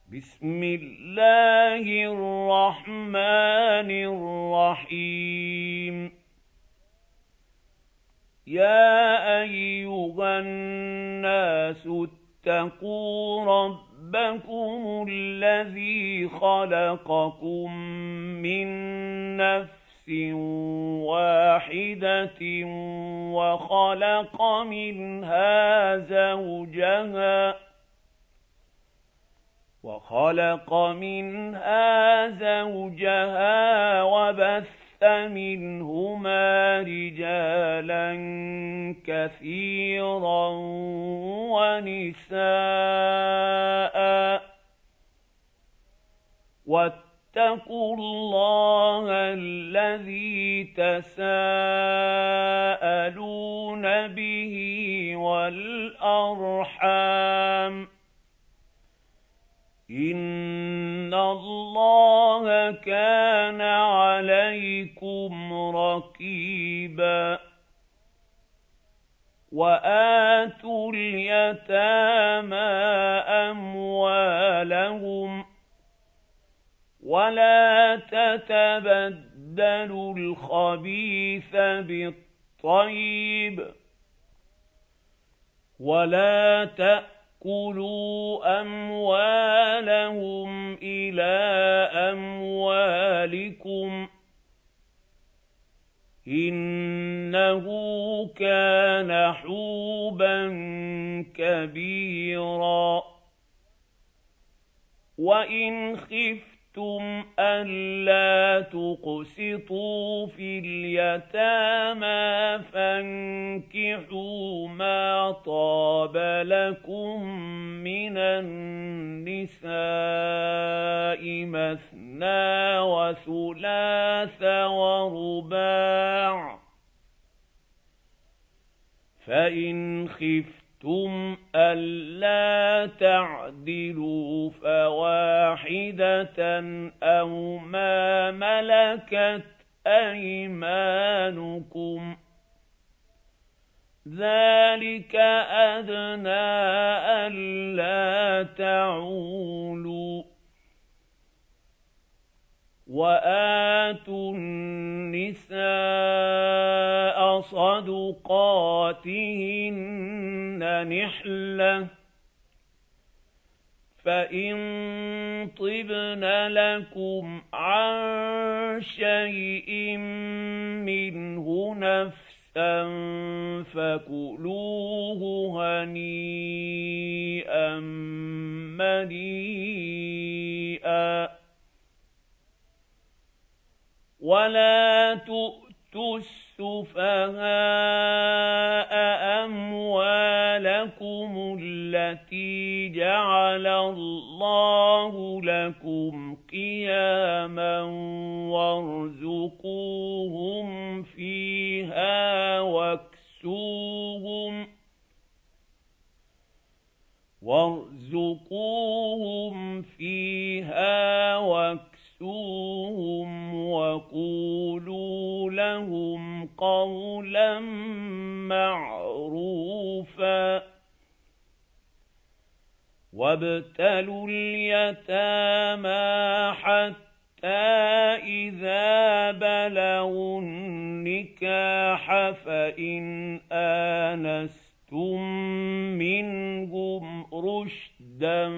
بسم الله الرحمن الرحيم. يا أيها الناس اتقوا ربكم الذي خلقكم من نفس واحدة وخلق منها زوجها وبث منهما رجالا كثيرا ونساء، واتقوا الله الذي تساءلون به والأرحام، إن الله كان عليكم رقيبا. وآتوا اليتامى أموالهم ولا تتبدلوا الخبيث بالطيب، ولا تأكلوا أموالهم إلى أموالكم، إنه كان حوبا كبيرا. وإن خفتم ألا تقسطوا في اليتامى فانكحوا ما طاب لكم من النساء مثنى وثلاث ورباع، فإن خفتم ألا تعدلوا فواحدة أو ما ملكت أيمانكم، ذلك أدنى ألا تعولوا. وآتوا النساء صدقاتهن نحلة، فإن طبن لكم عن شيء منه نفسا فكلوه هنيئا مريئا. ولا تؤتوا السفهاء أموالكم التي جعل الله لكم قياما وارزقوهم فيها واكسوهم وقولوا لهم قولا معروفا. وابتلوا اليتامى حتى إذا بلغوا النكاح فإن آنستم منهم رشدا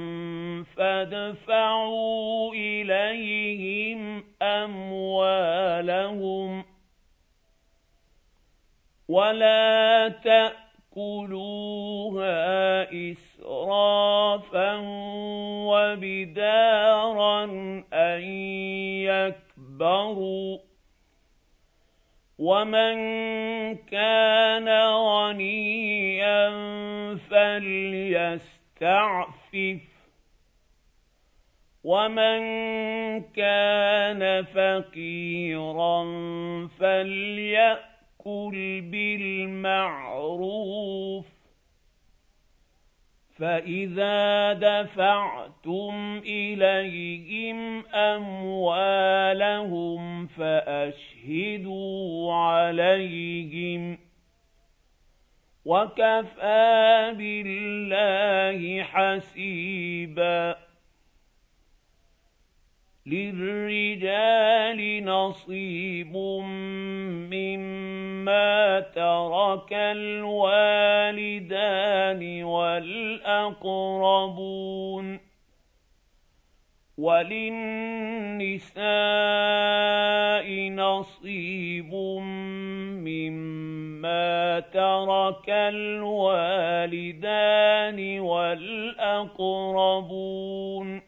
فادفعوا إليهم أموالهم، ولا تأكلوها إسرافا وبدارا أن يكبروا، ومن كان غنيا فليستعفف، ومن كان فقيرا فليأكل بالمعروف. فإذا دفعتم إليهم أموالهم فأشهدوا عليهم، وكفى بالله حسيبا. للرجال نصيب مما ترك الوالدان والأقربون وللنساء نصيب مما ترك الوالدان والأقربون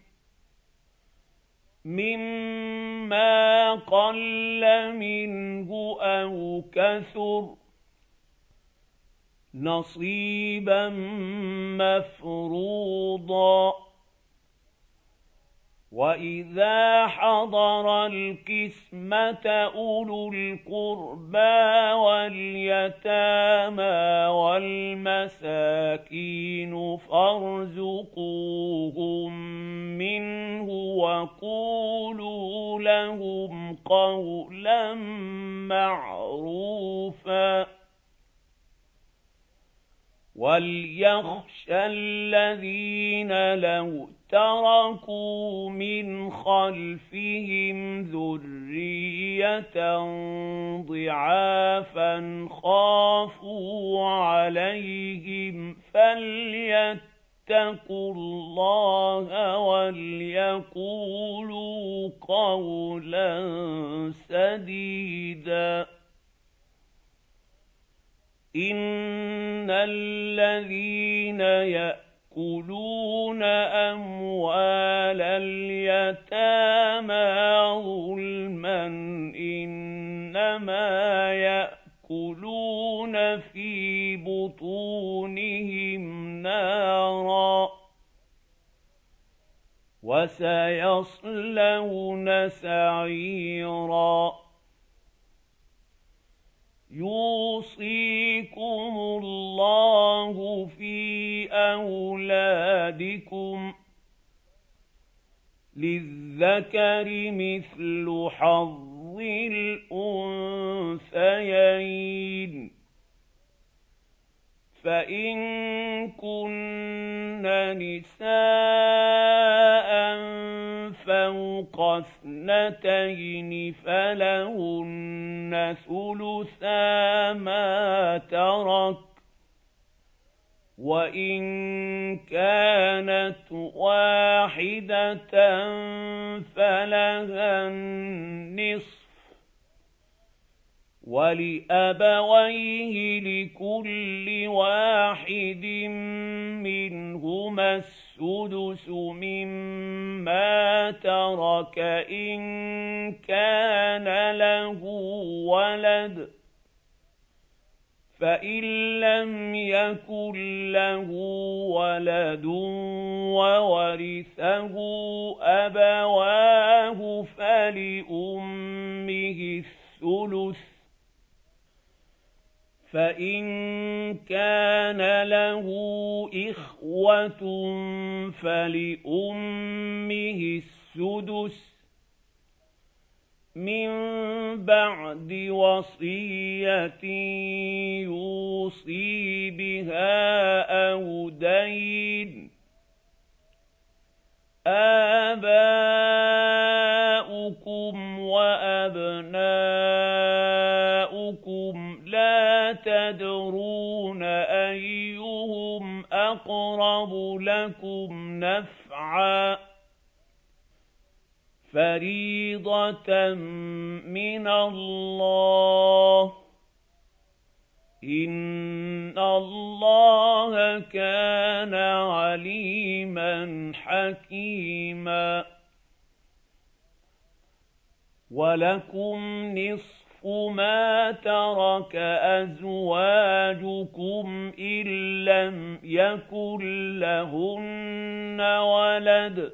مما قل منه أو كثر نصيبا مفروضا وإذا حضر القسمة أولو القربى واليتامى والمساكين فارزقوهم منه وقولوا لهم قولا معروفا وليخشى الذين لو تركوا من خلفهم ذرية ضعافا خافوا عليهم فليتقوا الله وليقولوا قولا سديدا إن الذين يأكلون أموال اليتامى ظلما إنما يأكلون في بطونهم نارا وسيصلون سعيرا يوصيكم الله في أولادكم للذكر مثل حظ الأنثيين فإن كن نساء فوق اثنتين فلهن ثلثا ما ترك وإن كانت واحدة فلها النصف ولأبويه لكل واحد منهما السدس مما ترك إن كان له ولد فإن لم يكن له ولد وورثه أبواه فلأمه الثلث فإن كان له إخوة فلأمه السدس من بعد وصية يوصي بها أو دين آباؤكم وأبناؤكم لا تدرون أيهم أقرب لكم نفعا فريضة من الله إن الله كان عليما حكيما ولكم نصف ما ترك أزواجكم إن لم يكن لهن ولد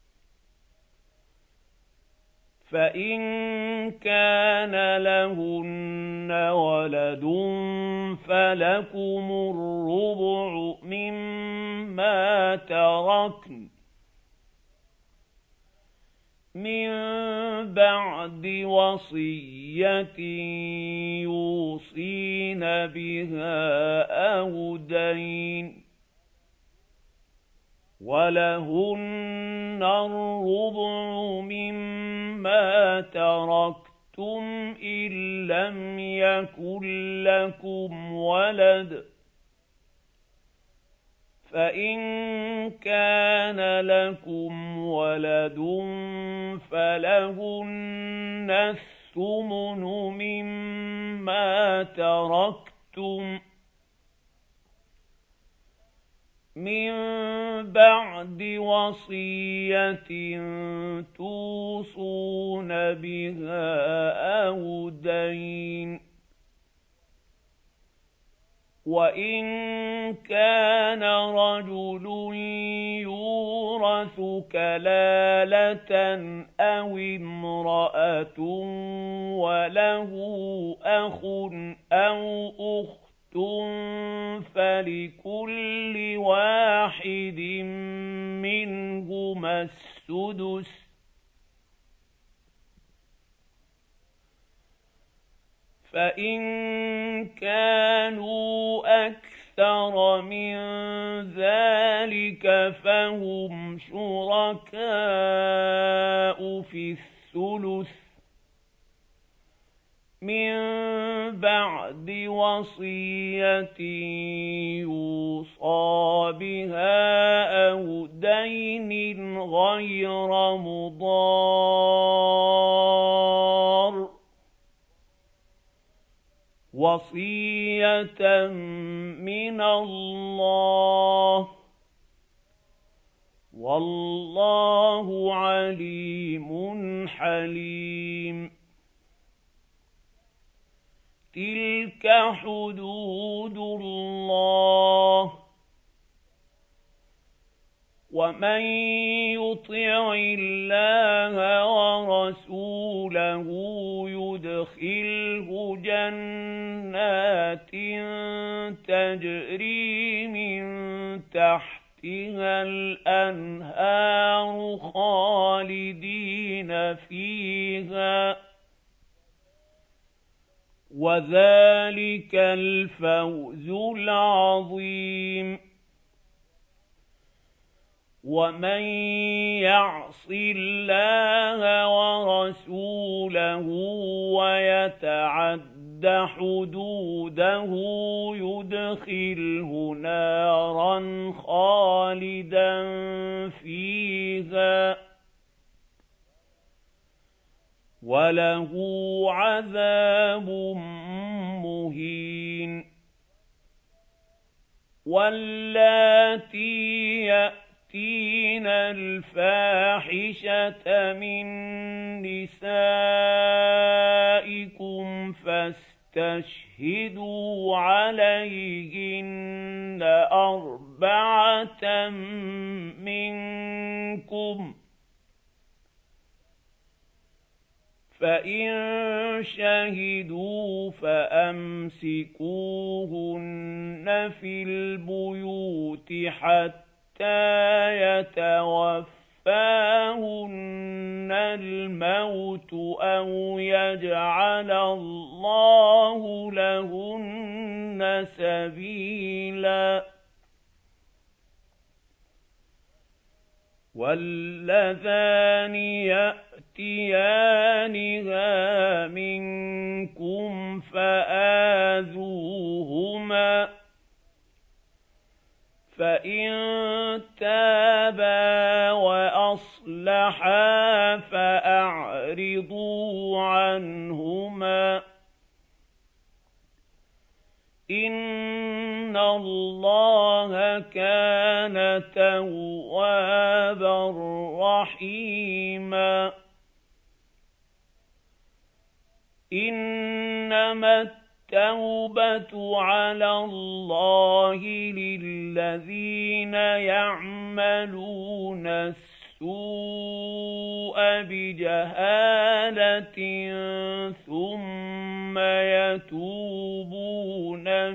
فإن كان لهن ولد فلكم الربع مما تركن من بعد وصية يوصين بها أو دين ولهن ولهن الربع مما تركتم إن لم يكن لكم ولد فإن كان لكم ولد فلهن الثمن مما تركتم من بعد وصية توصون بها أو دين وإن كان رجل يورث كلالة أو امرأة وله أخ أو أخت فلكل واحد منهما السدس فإن كانوا أكثر من ذلك فهم شركاء في الثلث من بعد وصية يوصى بها أو دين غير مضار وصية من الله والله عليم حليم تلك حدود الله ومن يطع الله ورسوله يدخله جنات تجري من تحتها الأنهار خالدين فيها وذلك الفوز العظيم ومن يعص الله ورسوله ويتعد حدوده يدخله نارا خالدا فيها وله عذاب مهين واللاتي يأتين الفاحشة من نسائكم فاستشهدوا عليهن 4 منكم فإن شهدوا فأمسكوهن في البيوت حتى يتوفاهن الموت أو يجعل الله لهن سبيلا واللذان يأتيانها منكم فآذوهما فإن تابا وأصلحا فأعرضوا عنهما إن الله كان توابا رحيما إنما التوبة على الله للذين يعملون السوء بجهالة ثم يتوبون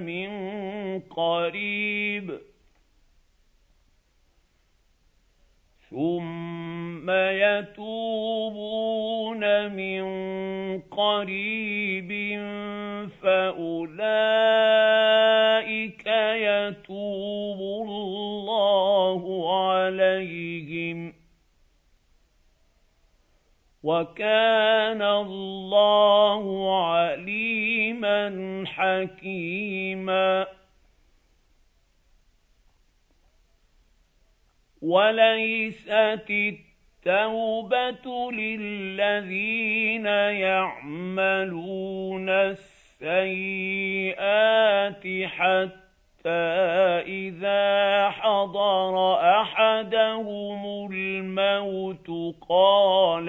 من قريب فأولئك يتوب الله عليهم وكان الله عليما حكيما وليست التوبة للذين يعملون السيئات حتى إذا حضر أحدهم الموت قال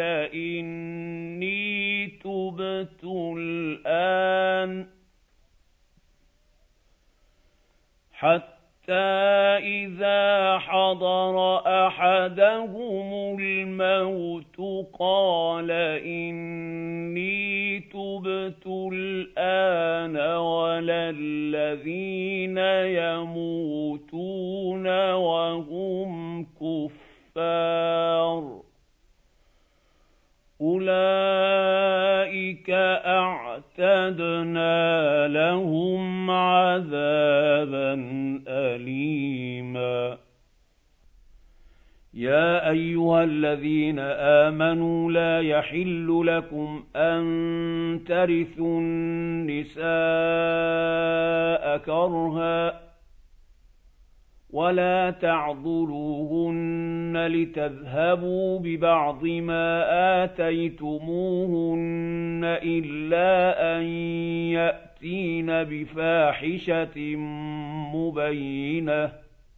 إني تبت الآن إذا حضر أحدهم الموت قال إني تبت الآن ولا الذين يموتون وهم كفار أولئك أعتدنا لهم عذابا أليما يا أيها الذين آمنوا لا يحل لكم أن ترثوا النساء كرها ولا تعضلوهن لتذهبوا ببعض ما آتيتموهن إلا أن يأتين بفاحشة مبينة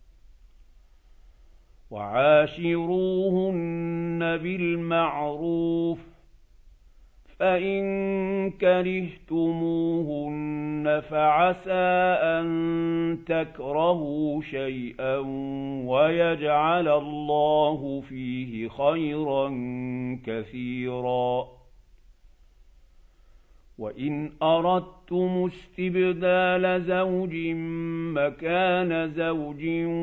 وعاشروهن بالمعروف فإن كرهتموهن فعسى أن تكرهوا شيئا ويجعل الله فيه خيرا كثيرا وإن أردتم استبدال زوج مكان زوج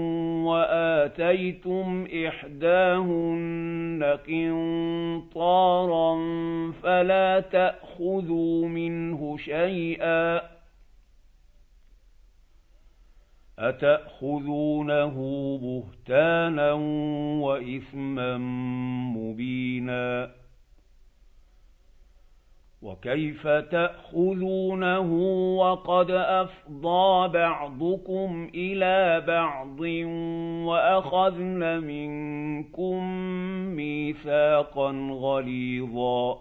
وآتيتم إحداهن قنطارا فلا تأخذوا منه شيئا أتأخذونه بهتانا وإثما مبينا وكيف تأخذونه وقد أفضى بعضكم إلى بعض وأخذن منكم ميثاقا غليظا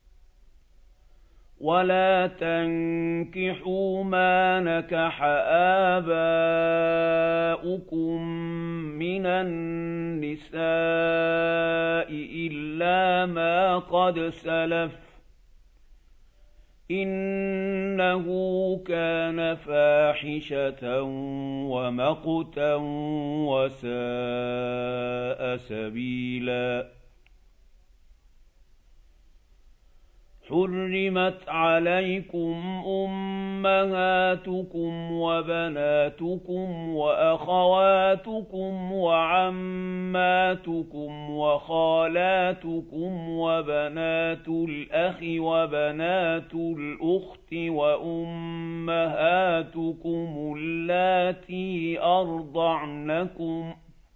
ولا تنكحوا ما نكح آباؤكم من النساء إلا ما قد سلف إنه كان فاحشة ومقتا وساء سبيلا حرمت عليكم أمهاتكم وبناتكم وأخواتكم وعماتكم وخالاتكم وبنات الأخ وبنات الأخت وأمهاتكم اللاتي أرضعنكم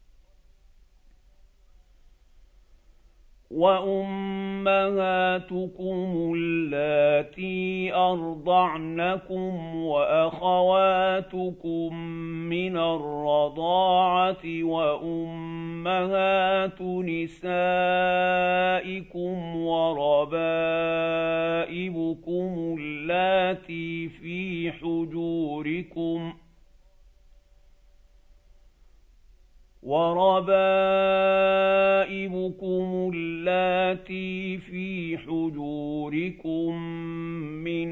وأخواتكم من الرضاعة وأمهات نسائكم وربائبكم اللاتي في حجوركم من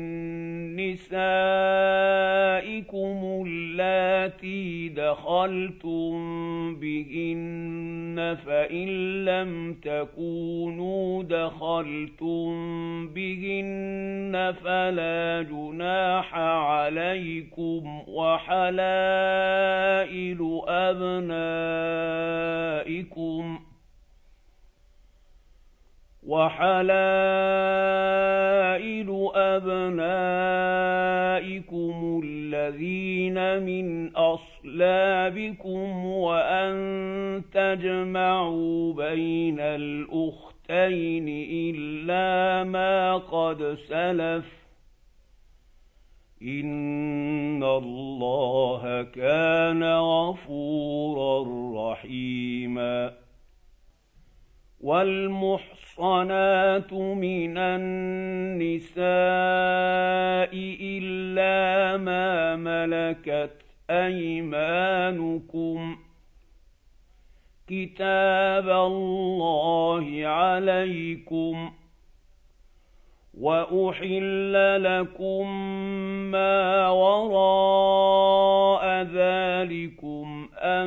نسائكم اللاتي دخلتم بهن فإن لم تكونوا دخلتم بهن فلا جناح عليكم وحلائل أبنائكم الذين من أصلابكم أصلابكم وأن تجمعوا بين الأختين إلا ما قد سلف إن الله كان غفورا رحيما. والمحصنات من النساء إلا ما ملكت أيمانكم كتاب الله عليكم. وأحل لكم ما وراء ذلكم أن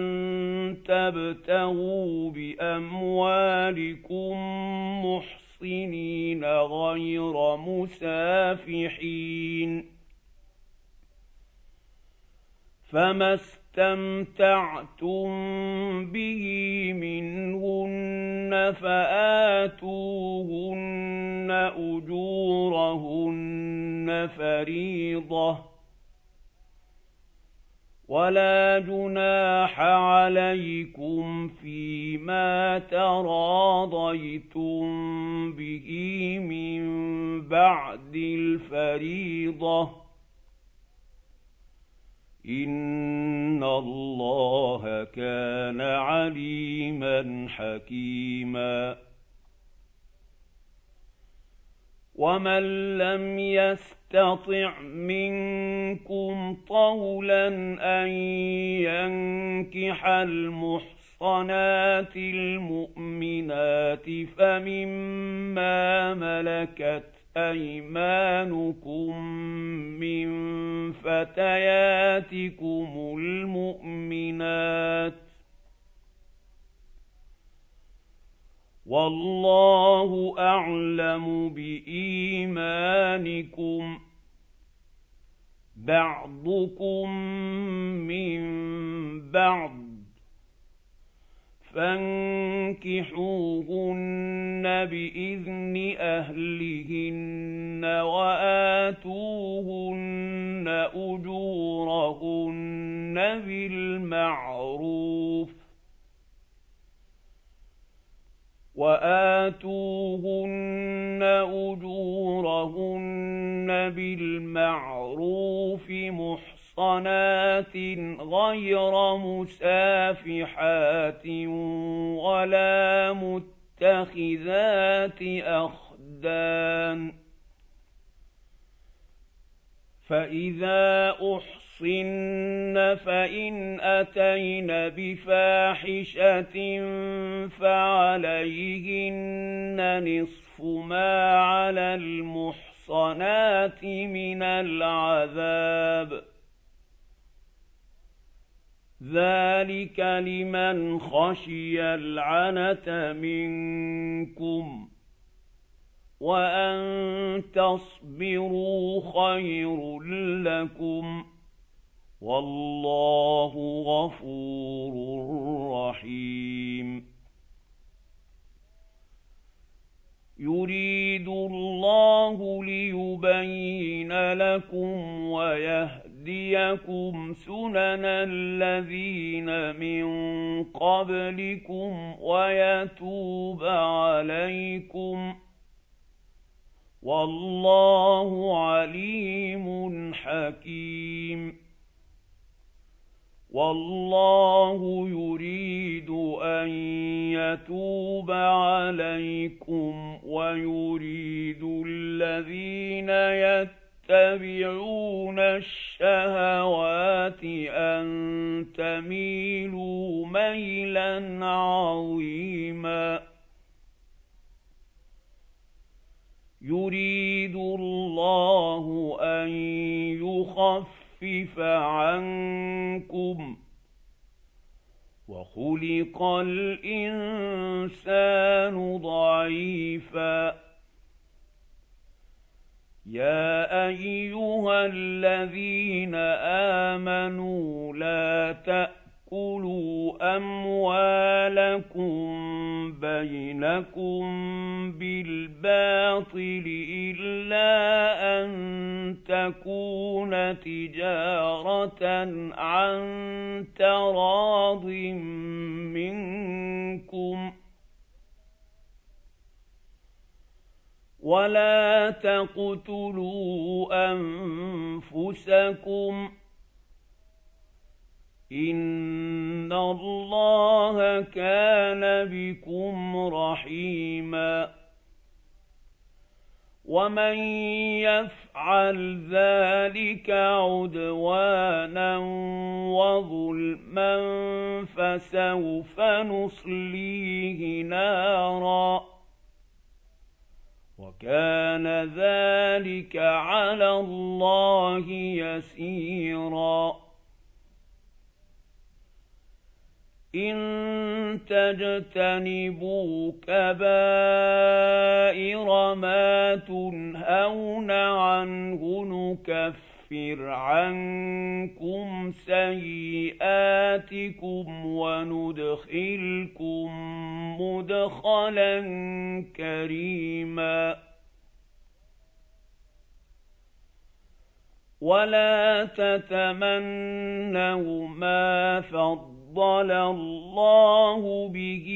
تبتغوا بأموالكم محصنين غير مسافحين، فما استمتعتم به منهن فآتوهن أجورهن فريضة، ولا جناح عليكم فيما تراضيتم به من بعد الفريضة، إن الله كان عليما حكيما. ومن لم يستطع منكم طولا أن ينكح المحصنات المؤمنات فمما ملكت أيمانكم من فتياتكم المؤمنات، والله أعلم بإيمانكم، بعضكم من بعض، فانكحوهن بإذن أهلهن وآتوهن أجورهن بالمعروف محصنات غير مسافحات ولا متخذات أخدان، فإذا أحصن فإن أتين بفاحشة فعليهن نصف ما على المحصنات من العذاب، ذلك لمن خشي العنة منكم، وأن تصبروا خير لكم، والله غفور رحيم. يريد الله ليبين لكم ويهديكم سنن الذين من قبلكم ويتوب عليكم، والله عليم حكيم. والله يريد أن يتوب عليكم ويريد الذين يتبعون الشهوات أن تميلوا ميلا عظيما. يريد الله أن يخفف عنكم، وخلق الإنسان ضعيفا. يا أيها الذين آمنوا لا تأتوا تأكلوا أموالكم بينكم بالباطل إلا أن تكون تجارة عن تراض منكم ولا تقتلوا أنفسكم إن الله كان بكم رحيما ومن يفعل ذلك عدوانا وظلما فسوف نصليه نارا وكان ذلك على الله يسيرا إن تجتنبوا كبائر ما تنهون عنه نكفر عنكم سيئاتكم وندخلكم مدخلا كريما ولا تتمنوا ما فضل الله به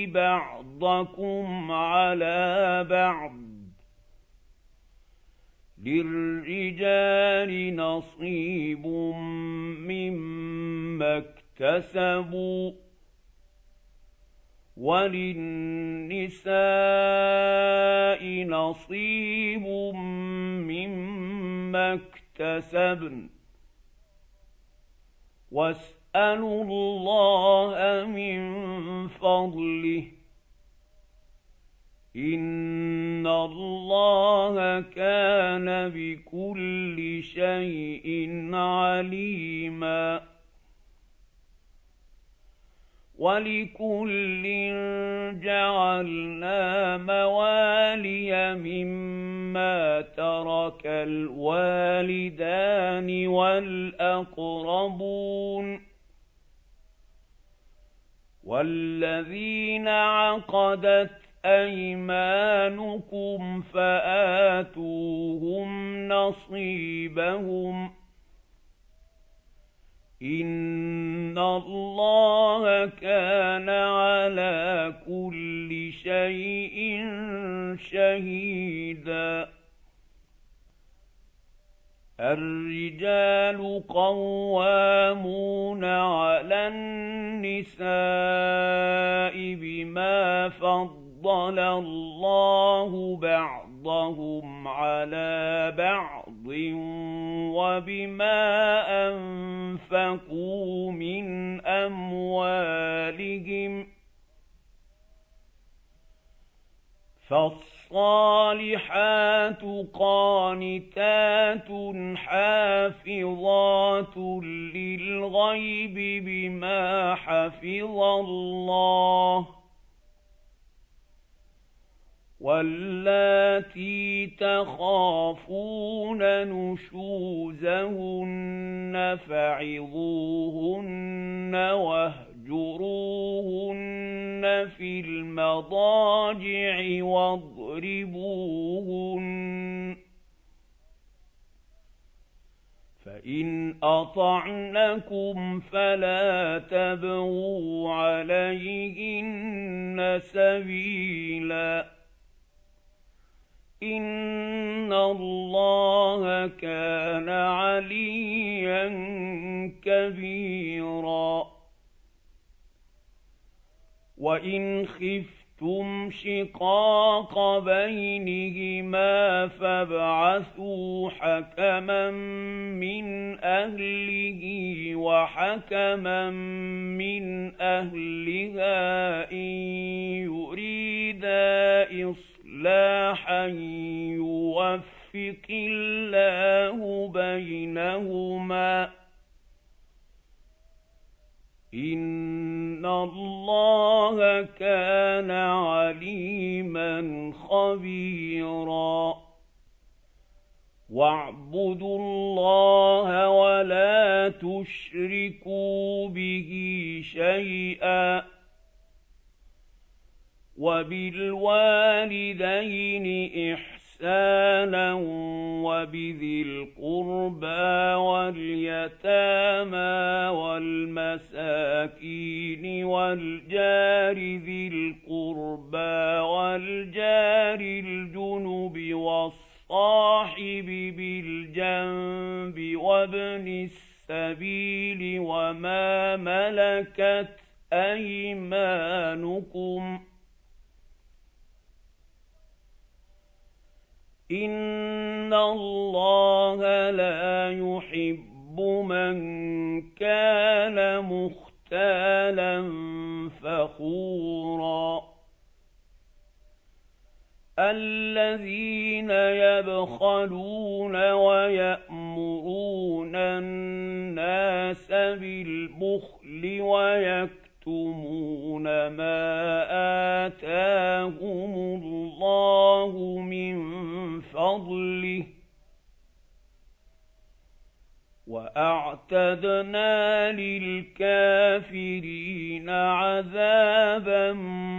بعضكم على بعض للرجال نصيب مما اكتسبوا وللنساء نصيب مما اكتسبن واسألوا الله من فضله إن الله كان بكل شيء عليما ولكل جعلنا موالي مما ترك الوالدان والأقربون والذين عقدت أيمانكم فآتوهم نصيبهم إن الله كان على كل شيء شهيدا الرجال قوامون على النساء بما فضل الله بعضهم على بعض وبما أنفقوا من أموالهم فالصالحات قانتات حافظات للغيب بما حفظ الله واللاتي تخافون نشوزهن فعظوهن واهجروهن في المضاجع واضربوهن فإن أطعنكم فلا تبغوا عليهن سبيلا إن الله كان عليا كبيرا وإن خفتم شقاق بينهما فابعثوا حكما من أهله وحكما من أهلها إن يريدا إصلاحا يوفق الله بينهما إن الله كان عليما خبيرا واعبدوا الله ولا تشركوا به شيئا وبالوالدين إحسانا وبذي القربى واليتامى والمساكين والجار ذي القربى والجار الجنب والصاحب بالجنب وابن السبيل وما ملكت أيمانكم إن الله لا يحب من كان مختالا فخورا الذين يبخلون ويأمرون الناس بالبخل ويكتمون ما آتاهم الله من فضله وأعتدنا للكافرين عذابا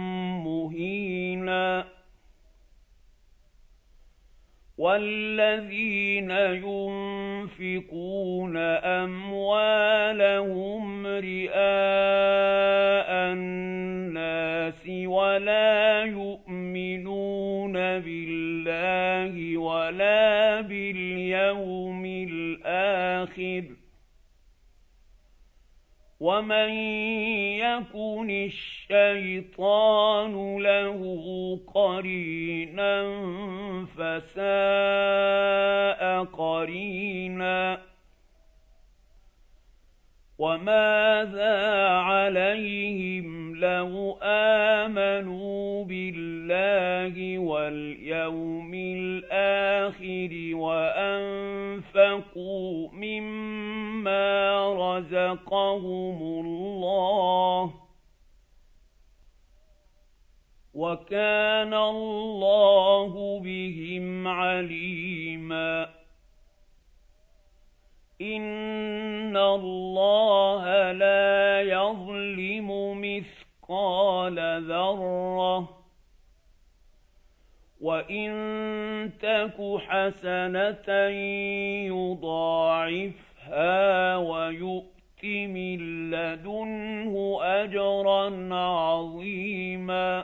مهينا والذين ينفقون أموالهم رئاء الناس ولا يؤمنون بالله ولا باليوم الآخر ومن يكن الشيطان له قرينا فساء قرينا وماذا عليهم لو آمنوا بالله واليوم الآخر وأنفقوا مما رزقهم الله وكان الله بهم عليما إن الله لا يظلم مثقال ذرة وإن تك حسنة يضاعفها ويؤت من لدنه أجرا عظيما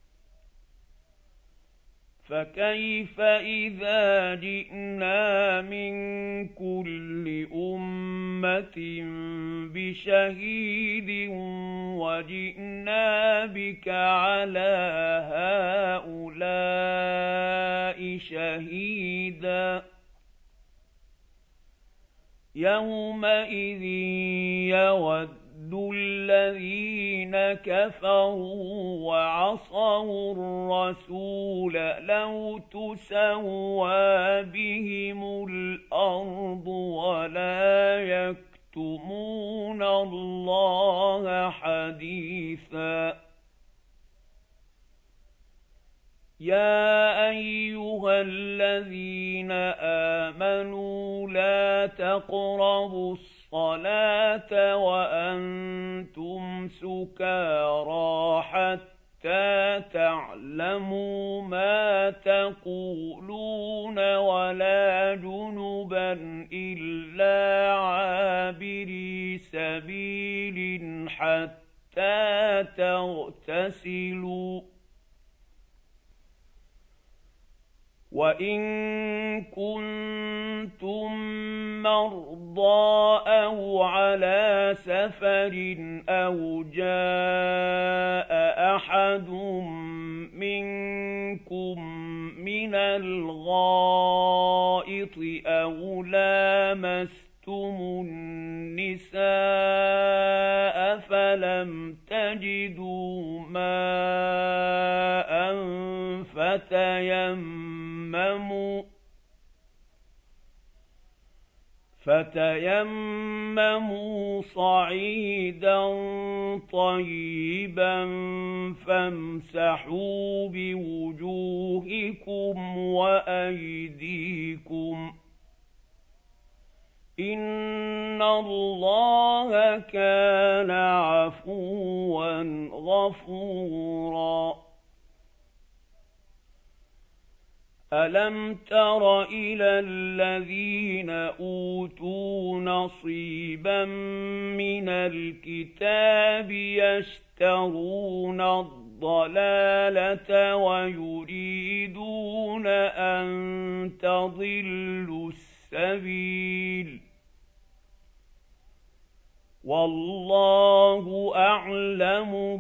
فكيف إذا جئنا من كل أمة بشهيد وجئنا بك على هؤلاء شهيدا يومئذ يود الذين كفروا وعصوا الرسول لو تسوى بهم الأرض ولا يكتمون الله حديثا يا أيها الذين آمنوا لا تقربوا الصلاة وأنتم سكارى حتى تعلموا ما تقولون ولا جنبا إلا عابري سبيل حتى تغتسلوا وإن كنتم مرضى أو على سفر أو جاء أحد منكم من الغائط أو لامستم النساء فلم تجدوا ماء فتيمموا صعيدا طيبا فامسحوا بوجوهكم وأيديكم إِنَّ اللَّهَ كَانَ عَفُوًّا غَفُورًا. أَلَمْ تَرَ إِلَى الَّذِينَ أُوتُوا نَصِيبًا مِنَ الْكِتَابِ يَشْتَرُونَ الضَّلَالَةَ وَيُرِيدُونَ أَن تَضِلُّوا السَّبِيلَ وَاللَّهُ أَعْلَمُ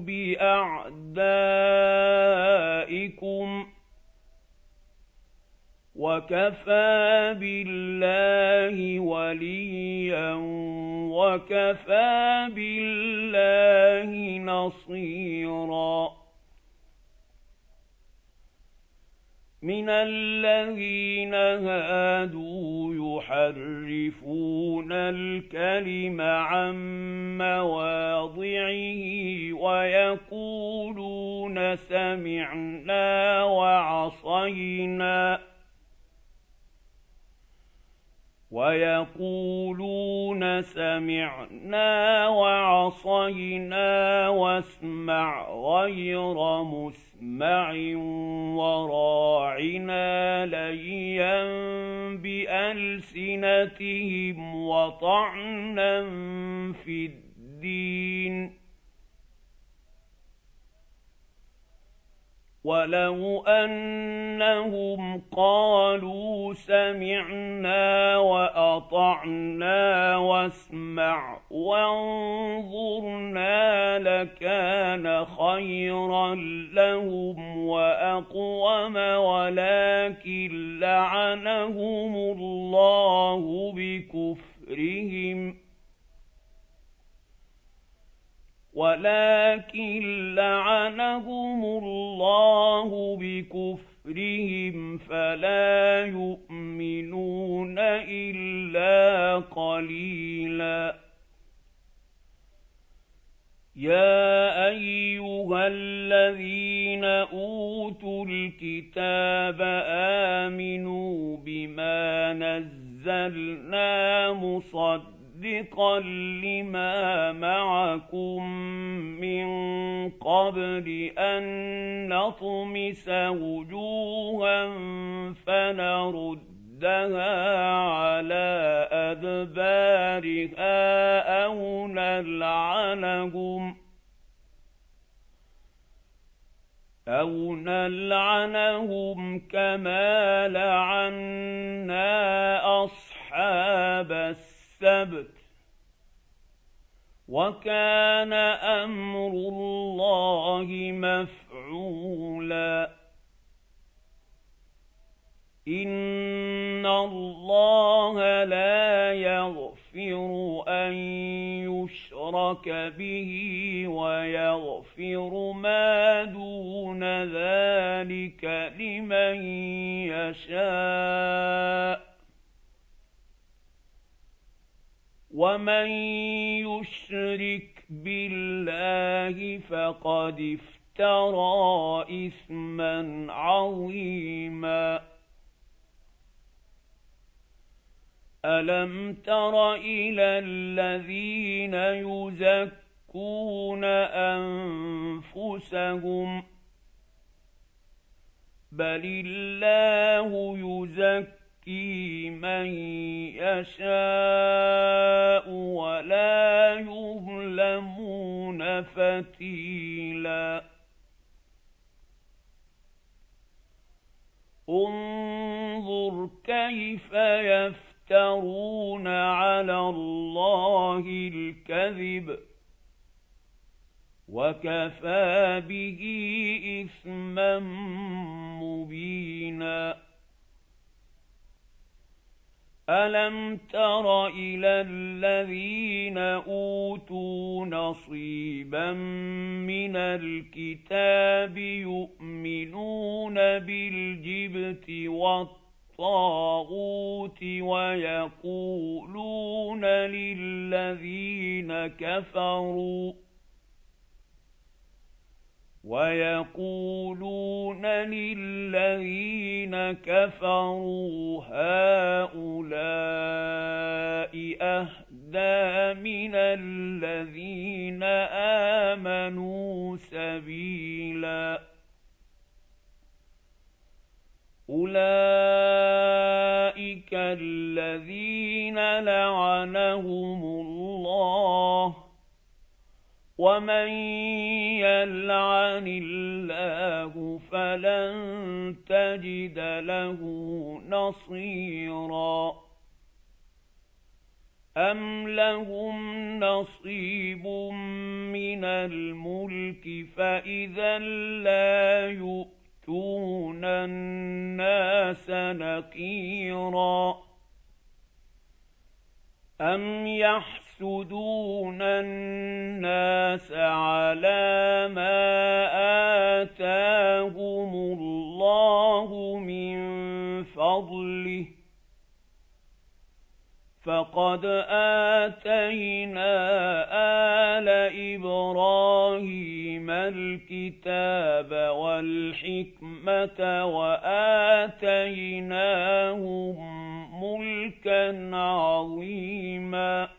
بِأَعْدَائِكُمْ وَكَفَىٰ بِاللَّهِ وَلِيًّا وَكَفَىٰ بِاللَّهِ نَصِيرًا. مِنَ الَّذِينَ هَادُوا يُحَرِّفُونَ الْكَلِمَ عَن مَّوَاضِعِهِ وَيَقُولُونَ سَمِعْنَا وَعَصَيْنَا وَاسْمَعْ غَيْرَ مُسْمَعٍ وَرَاعِنَا لَيًّا بِأَلْسِنَتِهِمْ وَطَعْنًا فِي الدِّينِ وَلَوْ أَنَّهُمْ قَالُوا سَمِعْنَا وَأَطَعْنَا وَاسْمَعْ وَانظُرْنَا لَكَانَ خَيْرًا لَّهُمْ وَأَقْوَمَ وَلَٰكِن لَّعَنَهُمُ اللَّهُ بِكُفْرِهِمْ فَلَا يُؤْمِنُونَ إِلَّا قَلِيلًا. يَا أَيُّهَا الَّذِينَ أُوتُوا الْكِتَابَ آمِنُوا بِمَا نَزَّلْنَا مُصَدِّقًا لِّمَا مَعَكُم مِّن قَبْلِ أَن نَّطْمِسَ وُجُوهًا فَنَرُدَّهَا عَلَىٰ أَدْبَارِهَا أَوْ نَلْعَنَهُمْ كَمَا لَعَنَّا أَصْحَابَ السَّبْتِ ۚ وَكَانَ أَمْرُ اللَّهِ مَفْعُولًا. إِنَّ اللَّهَ لَا يَغْفِرُ أَن يُشْرَكَ بِهِ وَيَغْفِرُ مَا دُونَ ذَٰلِكَ لِمَن يَشَاءُ ۚ وَمَن يُشْرِكْ بِاللَّهِ فَقَدِ افْتَرَىٰ إِثْمًا عَظِيمًا. أَلَمْ تَرَ إِلَى الَّذِينَ يُزَكُّونَ أَنفُسَهُم ۚ بَلِ اللَّهُ يُزَكِّي مَن يَشَاءُ وَلَا يُظْلَمُونَ فَتِيلًا. انظُرْ كَيْفَ يَفْتَرُونَ عَلَى اللَّهِ الْكَذِبَ ۖ وَكَفَىٰ بِهِ إِثْمًا مُّبِينًا. أَلَمْ تَرَ إِلَى الَّذِينَ أُوتُوا نَصِيبًا مِّنَ الْكِتَابِ يُؤْمِنُونَ بِالْجِبْتِ وَالطَّاغُوتِ ويقولون للذين كفروا هؤلاء أهدى من الذين آمنوا سبيلا أولئك الذين لعنهم الله ومن يلعن الله فلن تجد له نصيرا أم لهم نصيب من الملك فإذا لا يؤتون الناس نقيرا أم يحسدون الناس على ما آتاهم الله من فضله فقد آتينا آل إبراهيم الكتاب والحكمة وآتيناهم ملكا عظيما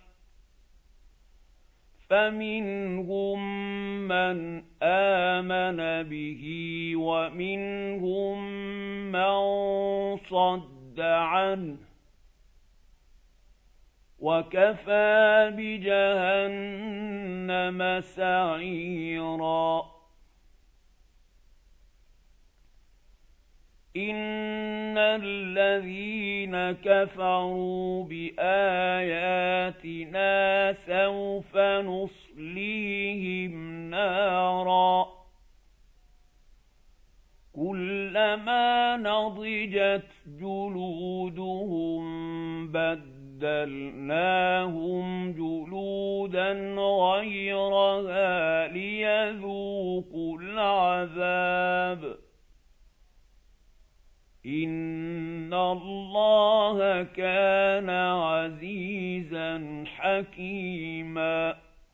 فمنهم من آمن به ومنهم من صد عنه وكفى بجهنم سعيرا إن الذين كفروا بآياتنا سوف نصليهم نارا كلما نضجت جلودهم بدلناهم جلودا غيرها ليذوقوا العذاب إن الله كان عزيزا حكيما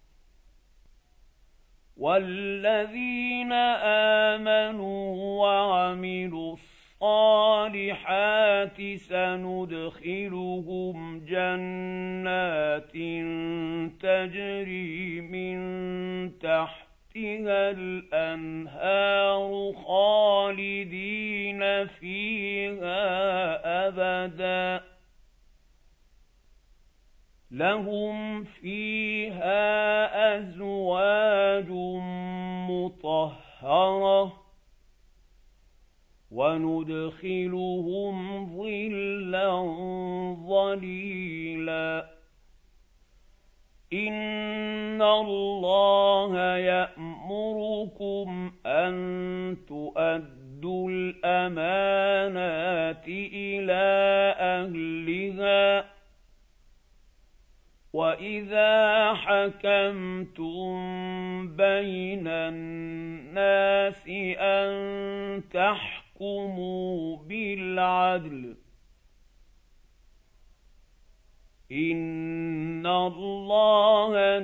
والذين آمنوا وعملوا الصالحات سندخلهم جنات تجري من تحتها الأنهار خالدين فيها أبدا لهم فيها أزواج مطهرة وندخلهم ظلا ظليلا إن الله يأمركم أن تؤدوا الأمانات إلى أهلها وإذا حكمتم بين الناس أن تحكموا بالعدل إن الله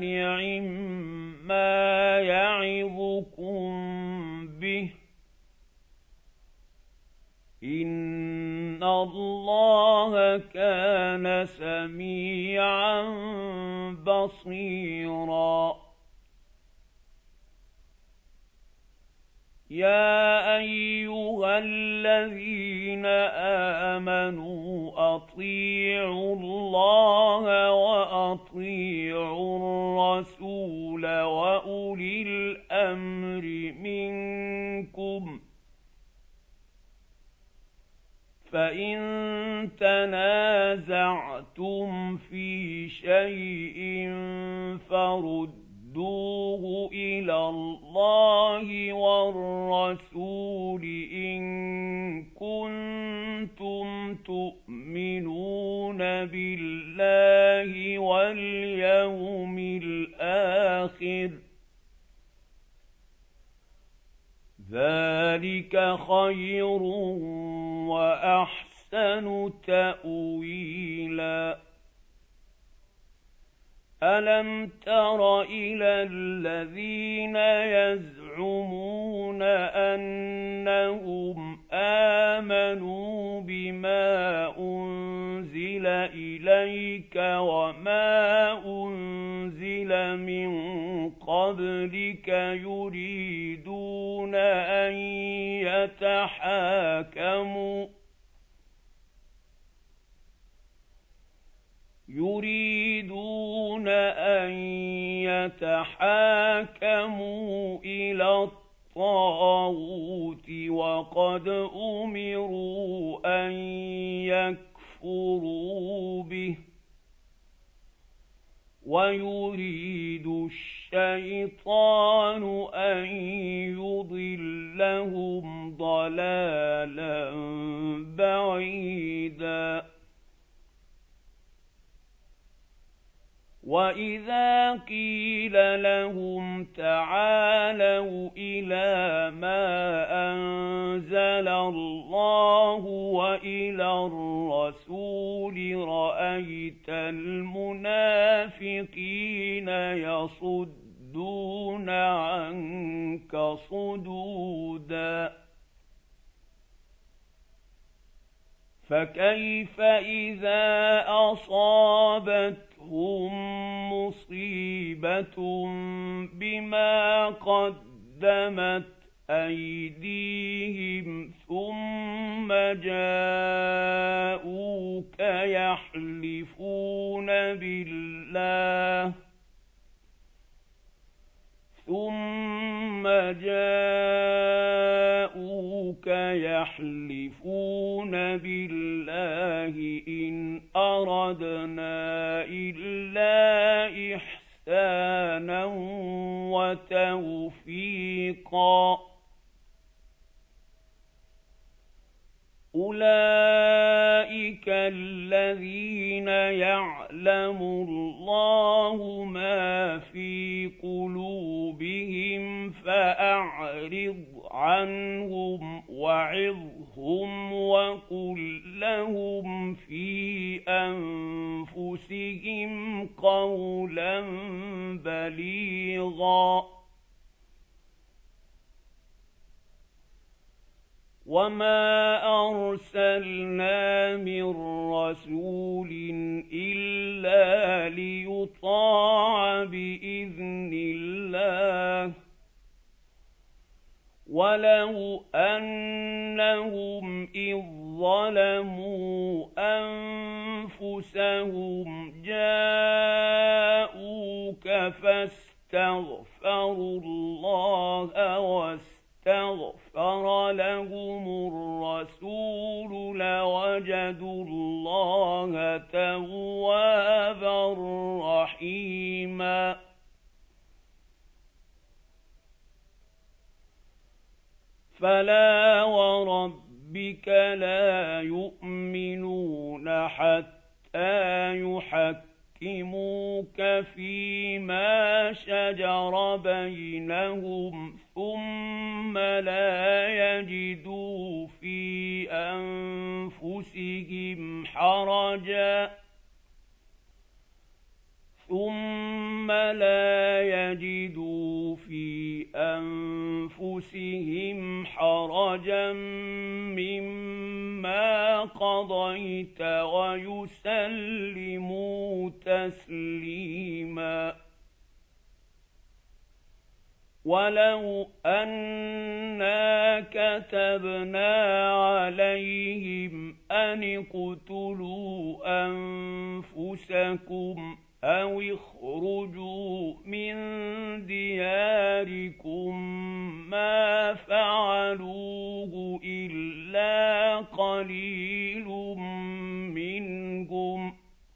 نعما يعظكم به إن الله كان سميعا بصيرا يا أيها الذين آمنوا أطيعوا الله وأطيعوا الرسول وأولي الأمر منكم فإن تنازعتم في شيء فردوه إلى الله والرسول إن كنتم تؤمنون بالله واليوم الآخر ذلك خير وأحسن تأويلا ألم تر إلى الذين يزعمون أنهم آمنوا بما أنزل إليك وما أنزل من قبلك يريدون أن يتحاكموا إلى الطاغوت وقد أمروا أن يكفروا به ويريد الشيطان أن يضلهم ضلالا بعيدا وإذا قيل لهم تعالوا إلى ما أنزل الله وإلى الرسول رأيت المنافقين يصدون عنك صدودا فكيف إذا أصابتهم مصيبة بما قدمت أيديهم ثم جاءوك يحلفون بالله إن أردنا إلا إحسانا وتوفيقا أولئك الذين يعلم الله ما في قلوبهم فأعرض عنهم وعظهم وقل لهم في أنفسهم قولا بليغا وما أرسلنا من رسول إلا ليطاع بإذن الله ولو أنهم إذ ظلموا أنفسهم جاءوك فاستغفروا الله واستغفر لهم الرسول لوجدوا الله توابا رحيما فلا وربك لا يؤمنون حتى يحكموك فيما شجر بينهم ثم لا يجدوا في أنفسهم حرجا مما قضيت ويسلموا تسليما ولو أنا كتبنا عليهم أن اقتلوا أنفسكم أو اخرجوا من دياركم ما فعلوه إلا قليل منهم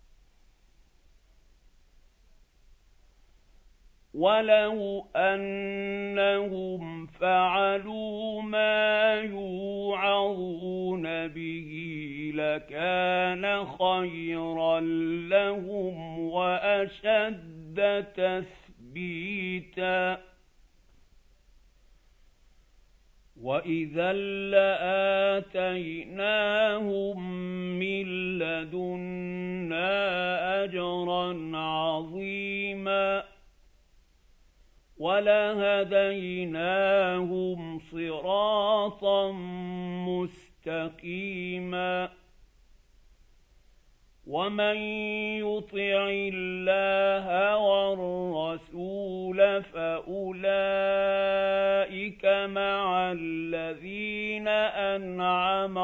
ولو أنهم فعلوا ما يوعظون به لكان خيرا لهم وأشد تثبيتا وإذا لآتيناهم من لدنا أجرا عظيما ولهديناهم صراطا مستقيما ومن يطع الله والرسول فأولئك مع الذين أنعم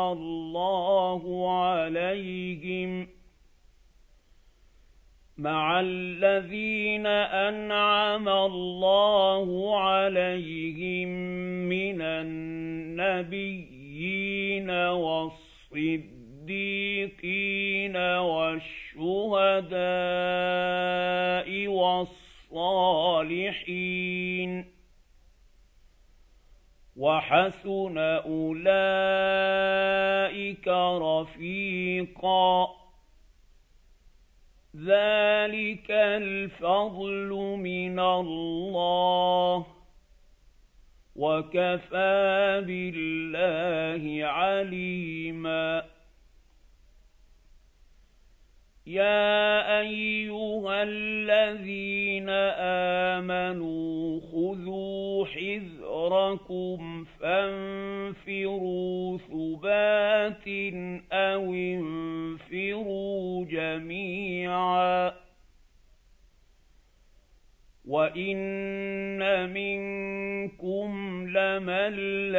الله عليهم من النبيين والصديقين والشهداء والصالحين وحسن أولئك رفيقا ذلك الفضل من الله وكفى بالله عليما يا أيها الذين آمنوا خذوا حذركم فانفروا ثبات أو انفروا جميعا وإن منكم لمن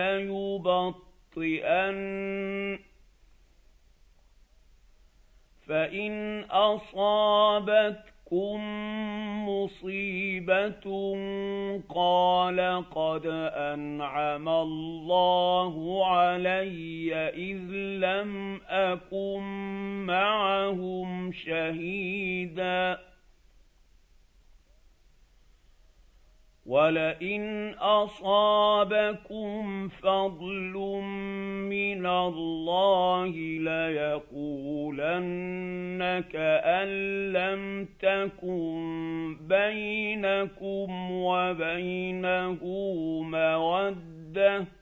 ليبطئن فإن أصابتكم مصيبة قال قد أنعم الله علي إذ لم أكن معهم شهيدا ولئن أصابكم فضل من الله ليقولن كأن لم تكن بينكم وبينه مودة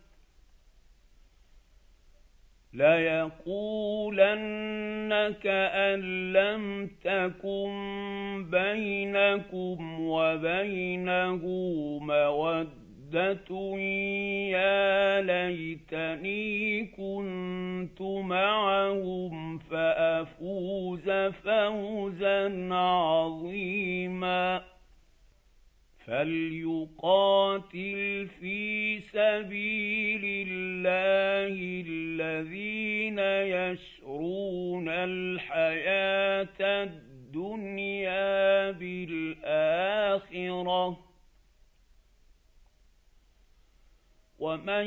ليقولن كأن لم تكن بينكم وبينه مودة يا ليتني كنت معهم فأفوز فوزا عظيما فليقاتل في سبيل الله الذين يشرون الحياة الدنيا بالآخرة ومن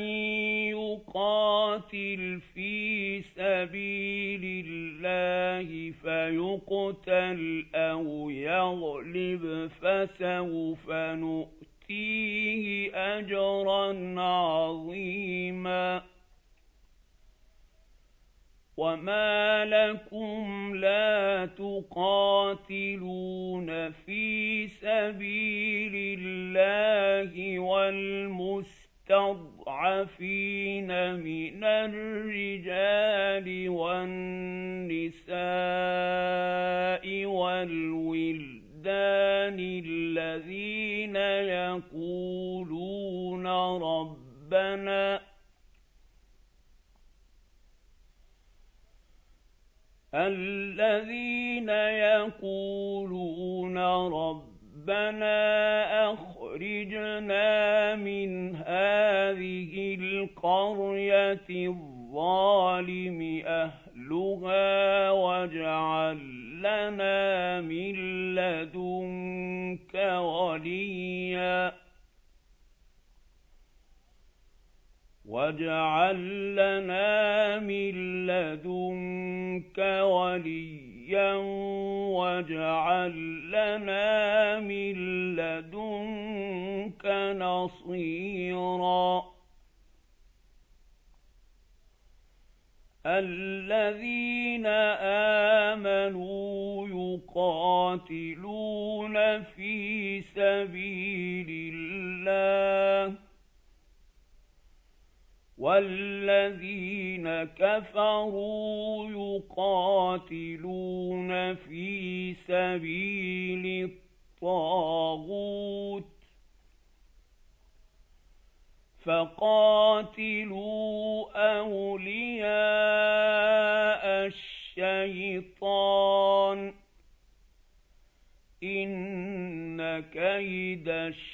يقاتل في سبيل الله فيقتل أو يغلب فسوف نؤتيه أجرا عظيما وما لكم لا تقاتلون في سبيل الله والمستضعفين من الرجال والنساء والولدان الذين يقولون ربنا أخرجنا من هذه القرية الظالم أهلها واجعل لنا من لدنك وليا واجعل لنا من لدنك نصيرا الذين آمنوا يقاتلون في سبيل الله والذين كفروا يقاتلون في سبيل الطاغوت فقاتلوا أولياء الشيطان إن كيد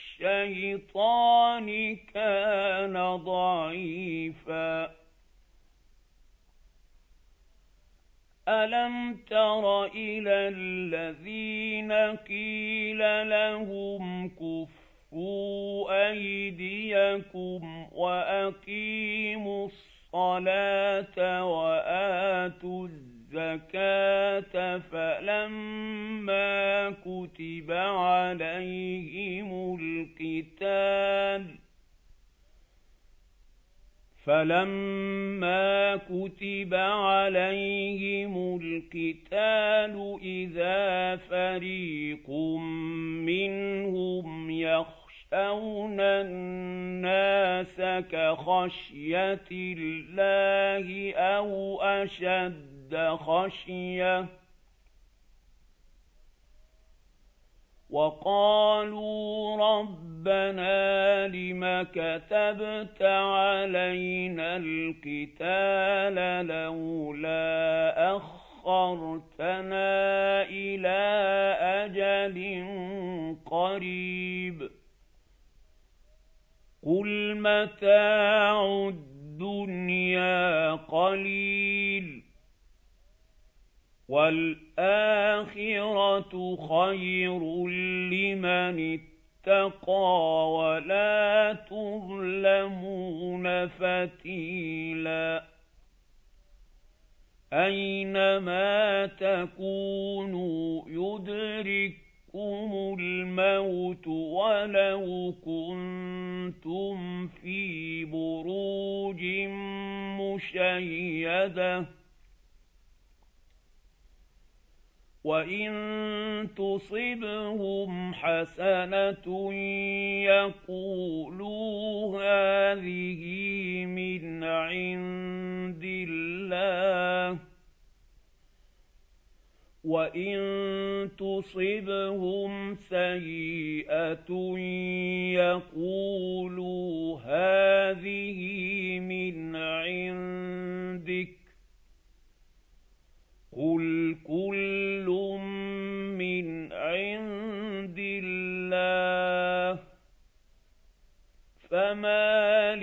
الشيطان كان ضعيفا ألم تر إلى الذين قيل لهم كفوا أيديكم وأقيموا الصلاة وآتوا الزكاة فلما كتب عليهم القتال إذا فريق منهم يخشون الناس كخشية الله أو أشد خشية وقالوا ربنا لم كتبت علينا القتال لولا أخرتنا إلى أجل قريب قل متاع الدنيا قليل والآخرة خير لمن اتقى ولا تظلمون فتيلا أينما تكونوا يدرككم الموت ولو كنتم في بروج مشيدة وإن تصبهم حسنة يقولوا هذه من عند الله وإن تصبهم سيئة يقولوا هذه من عندك قل كل من عند الله فما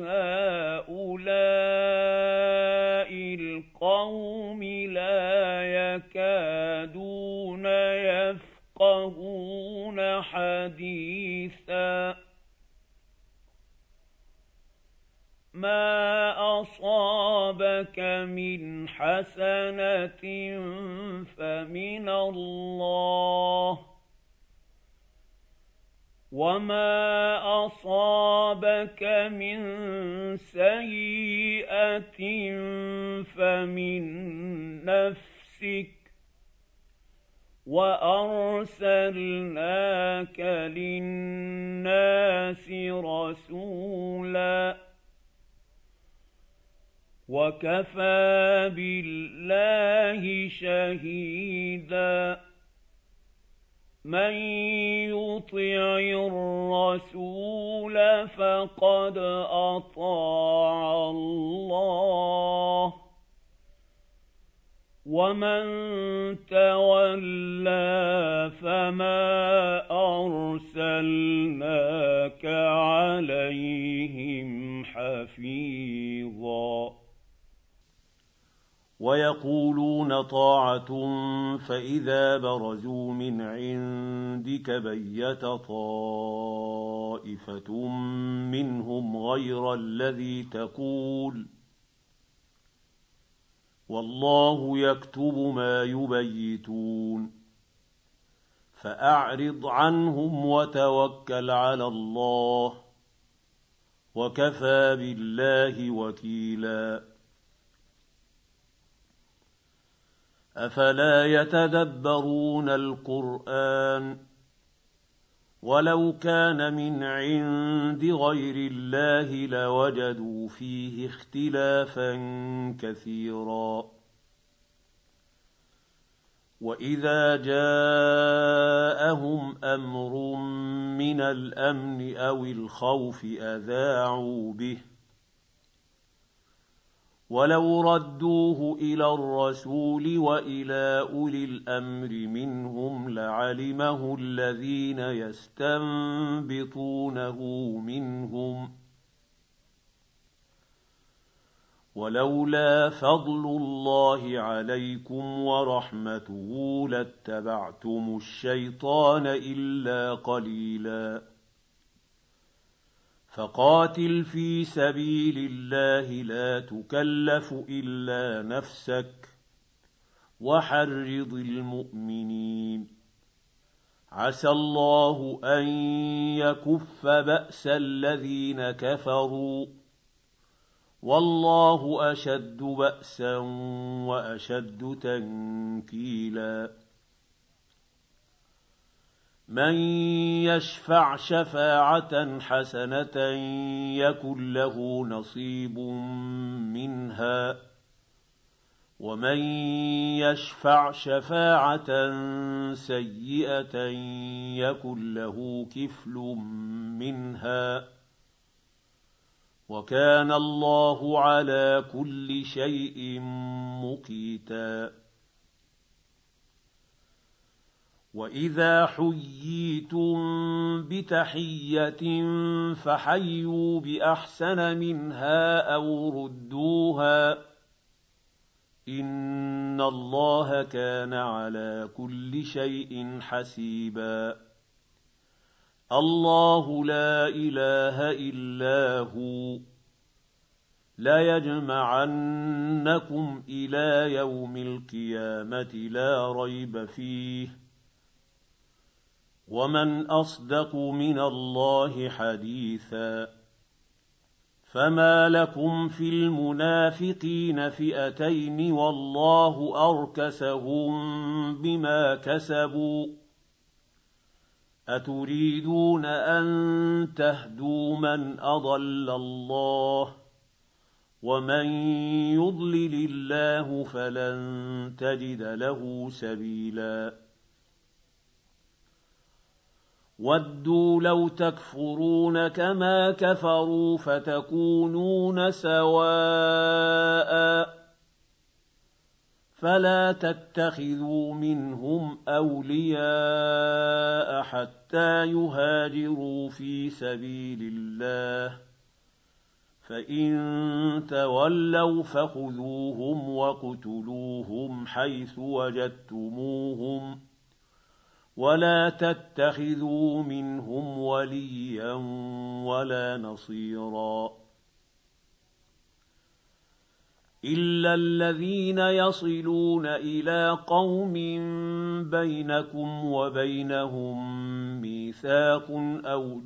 لهؤلاء القوم لا يكادون يفقهون حديثا ما أصابك من حسنة فمن الله وما أصابك من سيئة فمن نفسك وأرسلناك للناس رسولا وكفى بالله شهيدا من يطع الرسول فقد أطاع الله ومن تولى فما أرسلناك عليهم حفيظا ويقولون طاعة فإذا برزوا من عندك بيت طائفة منهم غير الذي تقول والله يكتب ما يبيتون فأعرض عنهم وتوكل على الله وكفى بالله وكيلا أفلا يتدبرون القرآن ولو كان من عند غير الله لوجدوا فيه اختلافا كثيرا. وإذا جاءهم أمر من الأمن أو الخوف أذاعوا به، ولو ردوه إلى الرسول وإلى أولي الأمر منهم لعلمه الذين يستنبطونه منهم، ولولا فضل الله عليكم ورحمته لاتبعتم الشيطان إلا قليلا. فقاتل في سبيل الله لا تكلف إلا نفسك وحرض المؤمنين، عسى الله أن يكف بأس الذين كفروا، والله أشد بأسا وأشد تنكيلا. من يشفع شفاعة حسنة يكن له نصيب منها، ومن يشفع شفاعة سيئة يكن له كفل منها، وكان الله على كل شيء مقيتا. وإذا حييتم بتحية فحيوا بأحسن منها أو ردوها، إن الله كان على كل شيء حسيبا. الله لا إله إلا هو، ليجمعنكم إلى يوم القيامة لا ريب فيه، ومن أصدق من الله حديثا. فما لكم في المنافقين فئتين والله أركسهم بما كسبوا، أتريدون أن تهدوا من أضل الله، ومن يضلل الله فلن تجد له سبيلا. ودوا لو تكفرون كما كفروا فتكونون سواء، فلا تتخذوا منهم أولياء حتى يهاجروا في سبيل الله، فإن تولوا فخذوهم واقتلوهم حيث وجدتموهم، ولا تتخذوا منهم وليا ولا نصيرا، إلا الذين يصلون إلى قوم بينكم وبينهم ميثاق أو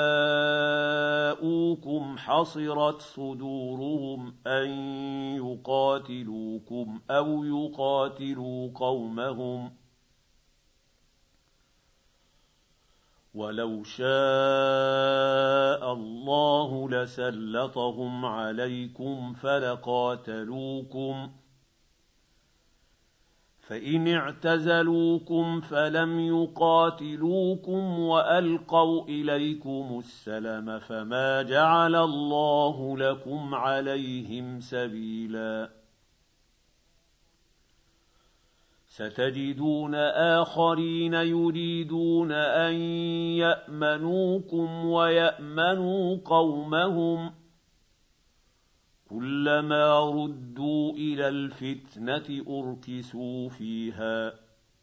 جاءوكم حصرت صدورهم أن يقاتلوكم أو يقاتلوا قومهم، ولو شاء الله لسلطهم عليكم فلقاتلوكم، فإن اعتزلوكم فلم يقاتلوكم وألقوا إليكم السلم فما جعل الله لكم عليهم سبيلا. ستجدون آخرين يريدون أن يأمنوكم ويأمنوا قومهم، كلما ردوا إلى الفتنة أركسوا فيها،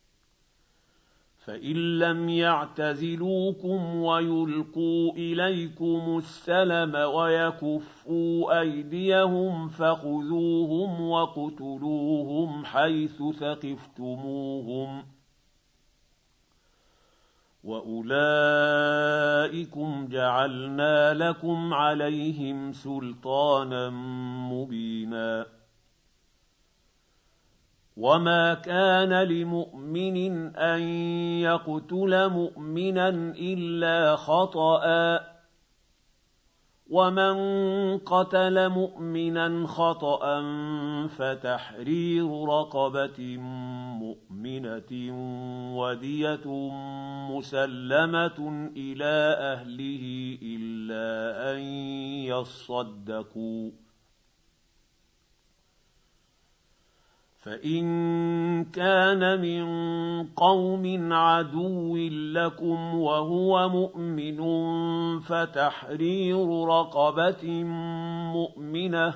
فإن لم يعتزلوكم ويلقوا إليكم السلم ويكفوا أيديهم فخذوهم واقتلوهم حيث ثقفتموهم، وأولئكم جعلنا لكم عليهم سلطانا مبينا. وما كان لمؤمن أن يقتل مؤمنا إلا خطأ ومن قتل مؤمنا خطأ فتحرير رقبة مؤمنة ودية مسلمة إلى أهله إلا أن يصدقوا فإن كان من قوم عدو لكم وهو مؤمن فتحرير رقبة مؤمنة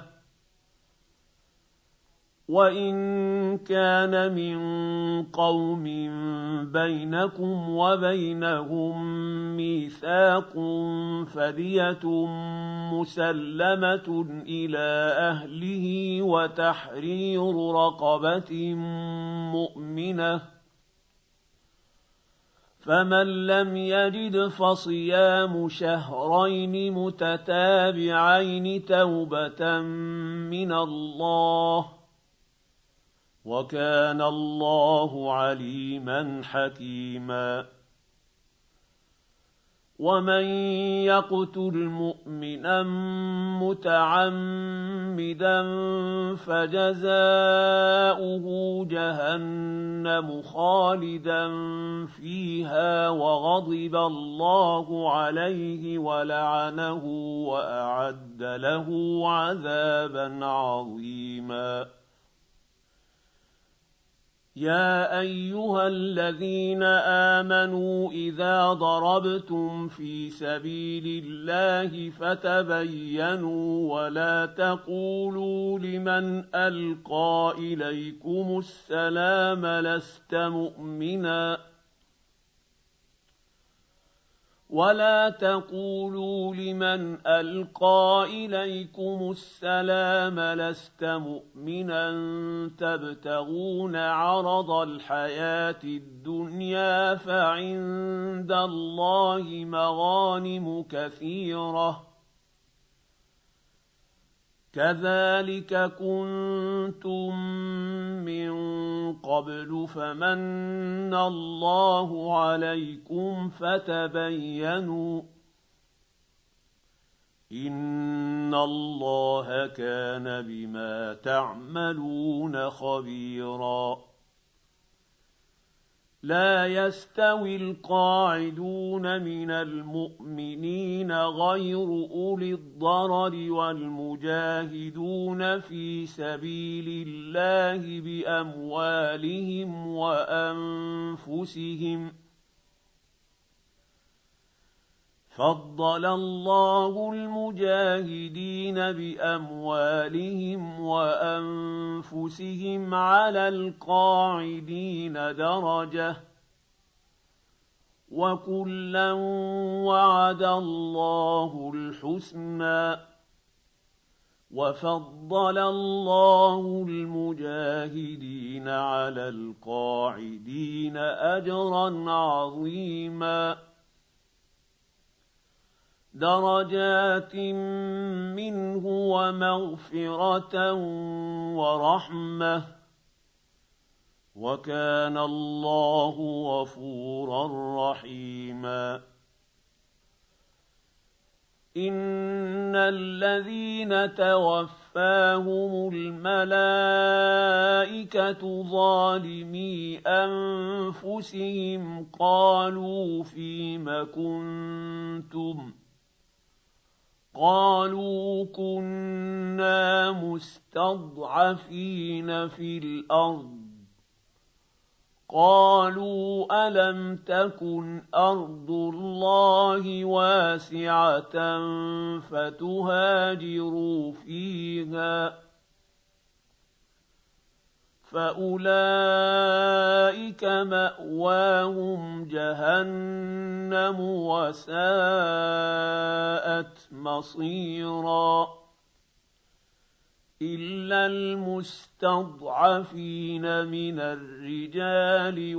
وإن كان من قوم بينكم وبينهم ميثاق فدية مسلمة إلى أهله وتحرير رقبة مؤمنة فمن لم يجد فصيام شهرين متتابعين توبة من الله وكان الله عليما حكيما ومن يقتل مؤمنا متعمدا فجزاؤه جهنم خالدا فيها وغضب الله عليه ولعنه وأعد له عذابا عظيما يا أيها الذين آمنوا إذا ضربتم في سبيل الله فتبينوا ولا تقولوا لمن ألقى إليكم السلام لست مؤمنا ولا تقولوا لمن ألقى إليكم السلام لست مؤمنا تبتغون عرض الحياة الدنيا فعند الله مغانم كثيرة كذلك كنتم من قبل فمن الله عليكم فتبينوا إن الله كان بما تعملون خبيرا لا يستوي القاعدون من المؤمنين غير أولي الضرر والمجاهدون في سبيل الله بأموالهم وأنفسهم فضل الله المجاهدين بأموالهم وأنفسهم على القاعدين درجة وكلا وعد الله الحسنى وفضل الله المجاهدين على القاعدين أجرا عظيما درجات منه ومغفرة ورحمة وكان الله غفورا رحيما إن الذين توفاهم الملائكة ظالمي أنفسهم قالوا فيم كنتم قالوا كنا مستضعفين في الأرض قالوا ألم تكن أرض الله واسعة فتهاجروا فيها فأولئك مأواهم جهنم وساءت مصيرا إلا المستضعفين من الرجال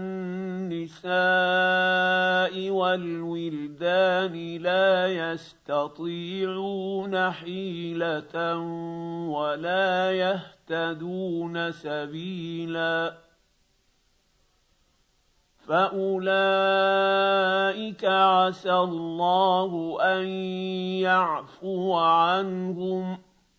والنساء والولدان لا يستطيعون حيلة ولا يهتدون سبيلا فأولئك عسى الله أن يعفو عنهم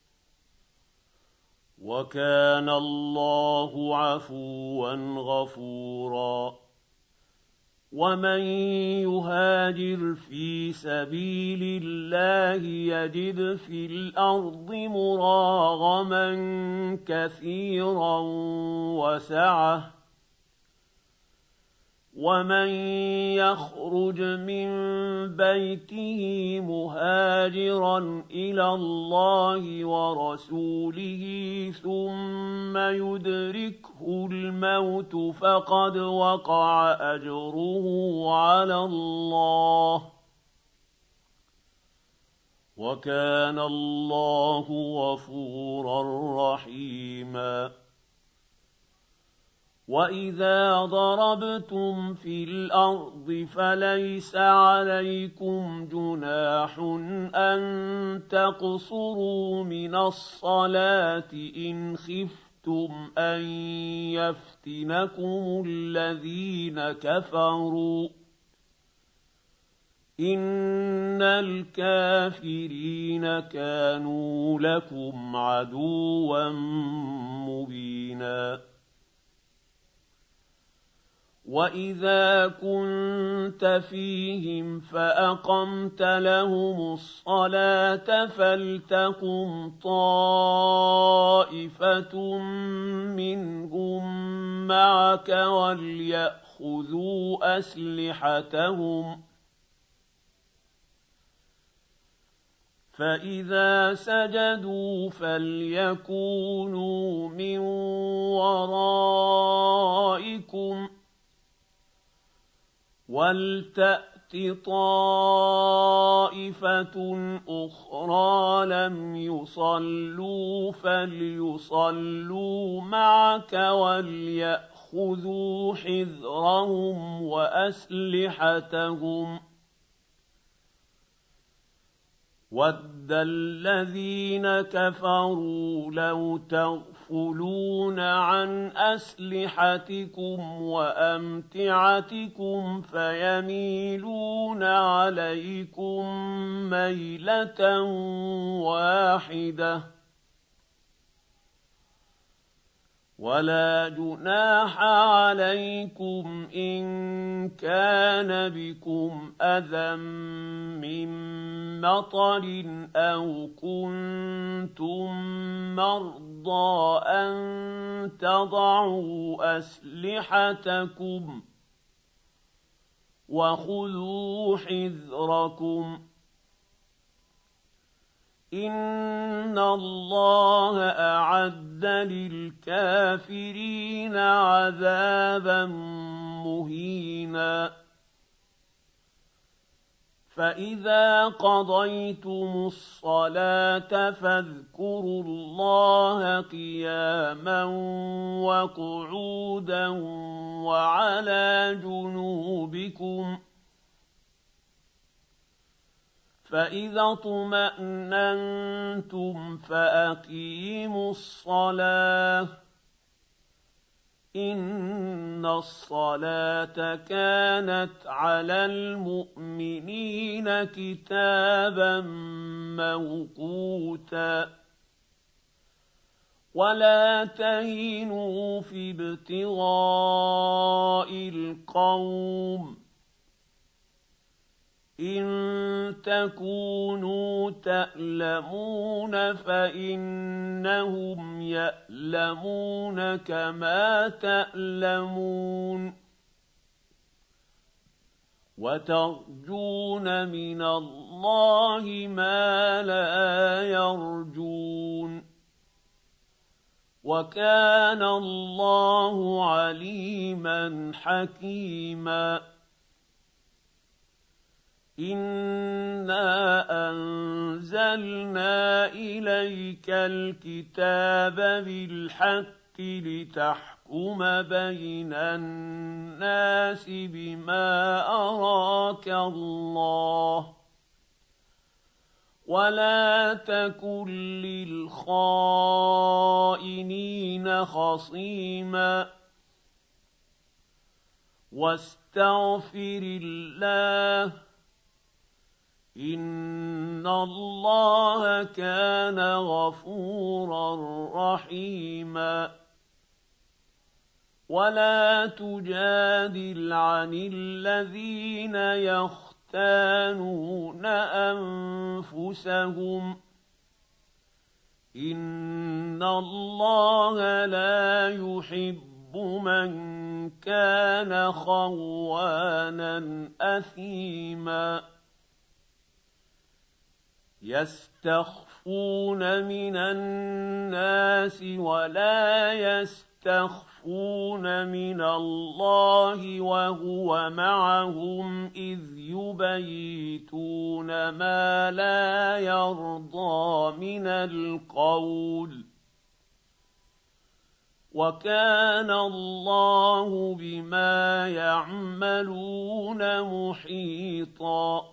وكان الله عفوا غفورا ومن يهاجر في سبيل الله يجد في الأرض مراغما كثيرا وسعة ومن يخرج من بيته مهاجرا إلى الله ورسوله ثم يدركه الموت فقد وقع أجره على الله وكان الله غفورا رحيما وَإِذَا ضَرَبْتُمْ فِي الْأَرْضِ فَلَيْسَ عَلَيْكُمْ جُنَاحٌ أَن تَقْصُرُوا مِنَ الصَّلَاةِ إِنْ خِفْتُمْ أَن يَفْتِنَكُمُ الَّذِينَ كَفَرُوا إِنَّ الْكَافِرِينَ كَانُوا لَكُمْ عَدُوًّا مُّبِينًا وَإِذَا كُنتَ فِيهِمْ فَأَقَمْتَ لَهُمُ الصَّلَاةَ فَلْتَقُمْ طَائِفَةٌ مِّنْهُم مَّعَكَ وَلْيَأْخُذُوا أَسْلِحَتَهُمْ فَإِذَا سَجَدُوا فَلْيَكُونُوا مِن وَرَائِكُمْ وَلْتَأْتِ طَائِفَةٌ أُخْرَىٰ لَمْ يُصَلُّوا فَلْيُصَلُّوا مَعَكَ وَلْيَأْخُذُوا حِذْرَهُمْ وَأَسْلِحَتَهُمْ وَدَّ الَّذِينَ كَفَرُوا لَوْ تَغْفُلُونَ عَنْ أَسْلِحَتِكُمْ وَأَمْتِعَتِكُمْ فَيَمِيلُونَ عَلَيْكُم مَّيْلَةً وَاحِدَةً وَلَا جُنَاحَ عَلَيْكُمْ إِن كَانَ بِكُمْ أَذًى مِّن مَّطَرٍ أَوْ كُنتُم مَّرْضَىٰ أَن تَضَعُوا أَسْلِحَتَكُمْ وَخُذُوا حِذْرَكُمْ إِنَّ اللَّهَ أَعَدَّ لِلْكَافِرِينَ عَذَابًا مُّهِينًا فَإِذَا قَضَيْتُمُ الصَّلَاةَ فَاذْكُرُوا اللَّهَ قِيَامًا وَقُعُودًا وَعَلَىٰ جُنُوبِكُمْ فَإِذَا اطْمَأْنَنتُمْ فَأَقِيمُوا الصَّلَاةَ إِنَّ الصَّلَاةَ كَانَتْ عَلَى الْمُؤْمِنِينَ كِتَابًا مَّوْقُوتًا وَلَا تَهِنُوا فِي ابْتِغَاءِ الْقَوْمِ إِن تَكُونُوا تَأْلَمُونَ فَإِنَّهُمْ يَأْلَمُونَ كَمَا تَأْلَمُونَ وَتَرْجُونَ مِنَ اللَّهِ مَا لَا يَرْجُونَ وَكَانَ اللَّهُ عَلِيمًا حَكِيمًا إِنَّا أَنزَلْنَا إِلَيْكَ الْكِتَابَ بِالْحَقِّ لِتَحْكُمَ بَيْنَ النَّاسِ بِمَا أَرَاكَ اللَّهُ وَلَا تَكُن لِّلْخَائِنِينَ خَصِيمًا وَاسْتَغْفِرِ اللَّهَ إِنَّ اللَّهَ كَانَ غَفُورًا رَّحِيمًا وَلَا تُجَادِلْ عَنِ الَّذِينَ يَخْتَانُونَ أَنفُسَهُمْ ۚ إِنَّ اللَّهَ لَا يُحِبُّ مَن كَانَ خَوَّانًا أَثِيمًا يَسْتَخْفُونَ مِنَ النَّاسِ وَلَا يَسْتَخْفُونَ مِنَ اللَّهِ وَهُوَ مَعَهُمْ إِذْ يُبَيِّتُونَ مَا لَا يَرْضَىٰ مِنَ الْقَوْلِ وَكَانَ اللَّهُ بِمَا يَعْمَلُونَ مُحِيطًا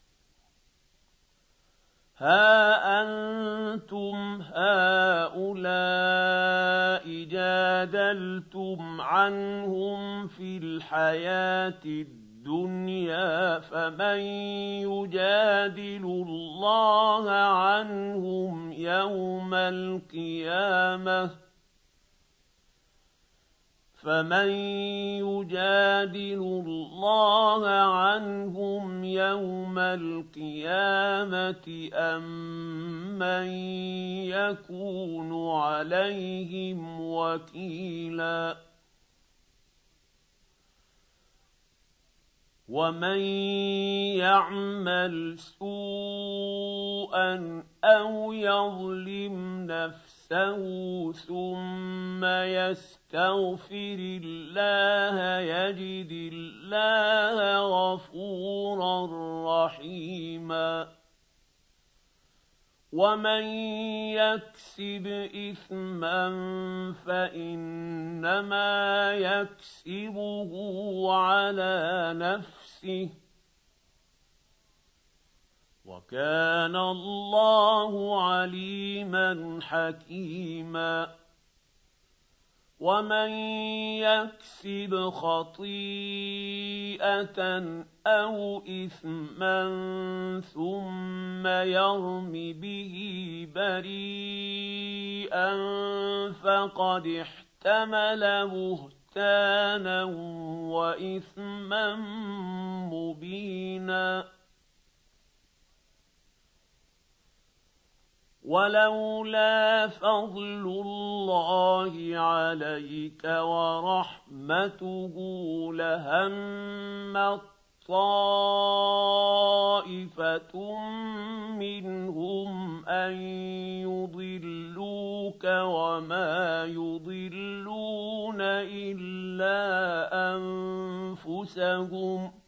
هَا أَنتُمْ هَٰؤُلَاءِ جَادَلْتُمْ عَنْهُمْ فِي الْحَيَاةِ الدُّنْيَا فَمَن يُجَادِلُ اللَّهَ عَنْهُمْ يَوْمَ الْقِيَامَةِ أَم مَّن يَكُونُ عَلَيْهِمْ وَكِيلًا وَمَن يَعْمَلْ سُوءًا أَوْ يَظْلِمْ نَفْسَهُ ثُمَّ يَسْتَغْفِرِ اللَّهَ يَجِدِ اللَّهَ غَفُورًا رَّحِيمًا وَمَن يَكْسِبْ إِثْمًا فَإِنَّمَا يَكْسِبُهُ عَلَىٰ نَفْسِهِ ۚ وَكَانَ اللَّهُ عَلِيمًا حَكِيمًا وَمَن يَكْسِبْ خَطِيئَةً أَوْ إِثْمًا ثُمَّ يَرْمِ بِهِ بَرِيئًا فَقَدِ احْتَمَلَ بُهْتَانًا وَإِثْمًا مُّبِينًا وَلَوْلَا فَضْلُ اللَّهِ عَلَيْكَ وَرَحْمَتُهُ لَهَمَّت طَّائِفَةٌ مِّنْهُمْ أَن يُضِلُّوكَ وَمَا يُضِلُّونَ إِلَّا أَنفُسَهُمْ ۖ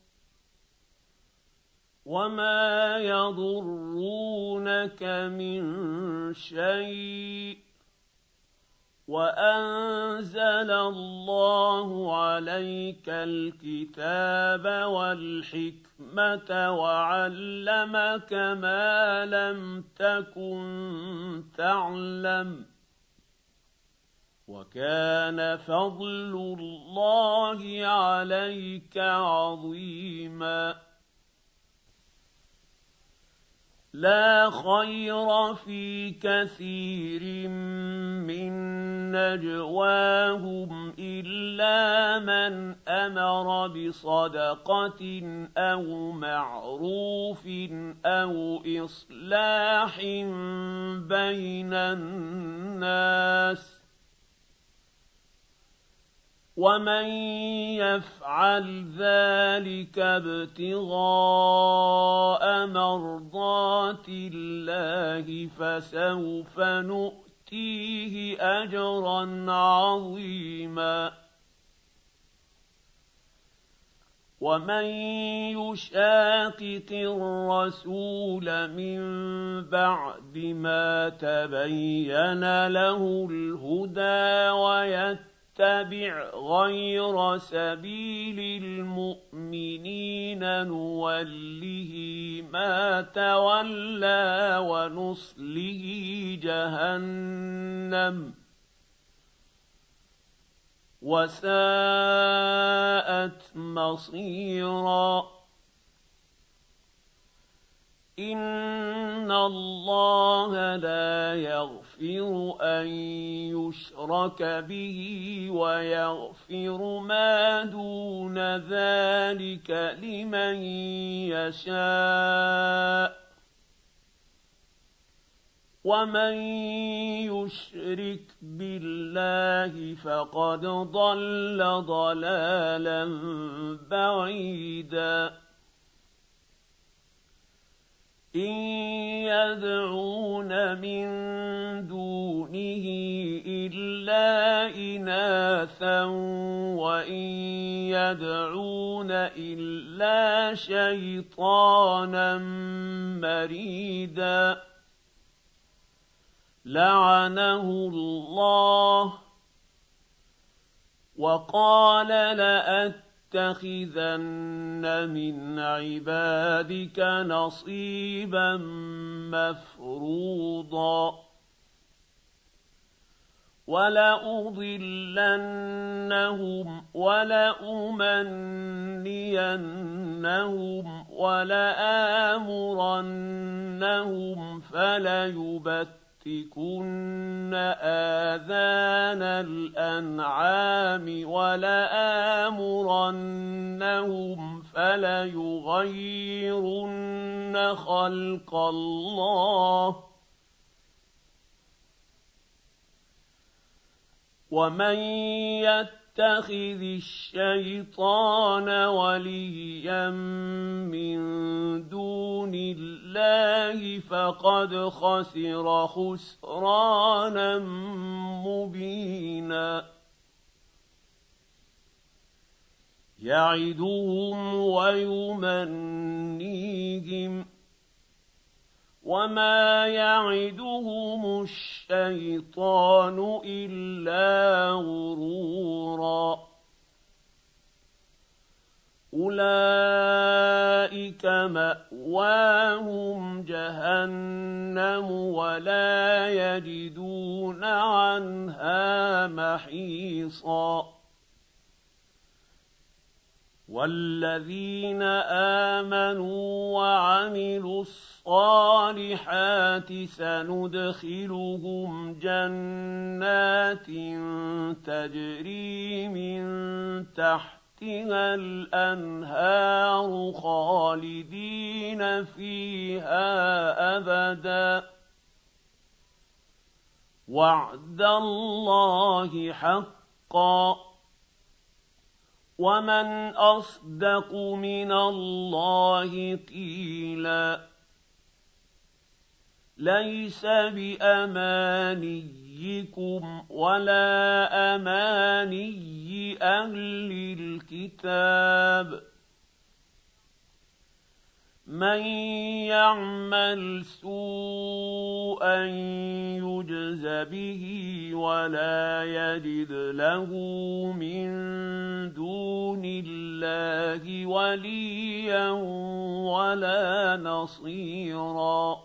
وَمَا يَضُرُّونَكَ مِن شَيْءٍ ۚ وَأَنزَلَ اللَّهُ عَلَيْكَ الْكِتَابَ وَالْحِكْمَةَ وَعَلَّمَكَ مَا لَمْ تَكُن تَعْلَمُ ۚ وَكَانَ فَضْلُ اللَّهِ عَلَيْكَ عَظِيمًا لَا خَيْرَ فِي كَثِيرٍ مِّن نَّجْوَاهُمْ إِلَّا مَنْ أَمَرَ بِصَدَقَةٍ أَوْ مَعْرُوفٍ أَوْ إِصْلَاحٍ بَيْنَ النَّاسِ ۚ وَمَن يَفْعَلْ ذَٰلِكَ ابْتِغَاءَ مَرْضَاتِ اللَّهِ فَسَوْفَ نُؤْتِيهِ أَجْرًا عَظِيمًا ومن يشاقق الرسول من بعد ما تبين له الهدى ويتبع غير سبيل المؤمنين نوله ما تولى ونصله جهنم وساءت مصيرا إن الله لا يغفر أن يشرك به ويغفر ما دون ذلك لمن يشاء ومن يشرك بالله فقد ضل ضلالا بعيدا إن يدعون من دونه إلا إناثا وإن يدعون إلا شيطانا مريدا لعنه الله وقال لأتخذن من عبادك نصيبا مفروضا ولأضلنهم ولأمنينهم ولآمرنهم فليبتكن آذان الأنعام ولآمرنهم فليغيرن خلق الله ومن يتخذ الشيطان وليا من دون الله فقد خسر خسرانا مبينا يعدهم ويمنيهم وما يعدهم الشيطان إلا غرورا أولئك مأواهم جهنم ولا يجدون عنها محيصا والذين آمنوا وعملوا الصالحات سندخلهم جنات تجري من تحتها الأنهار خالدين فيها أبدا وعد الله حقا ومن أصدق من الله قيلا ليس بأمانيكم ولا أماني أهل الكتاب من يعمل سوءا يجز به ولا يجد له من دون الله وليا ولا نصيرا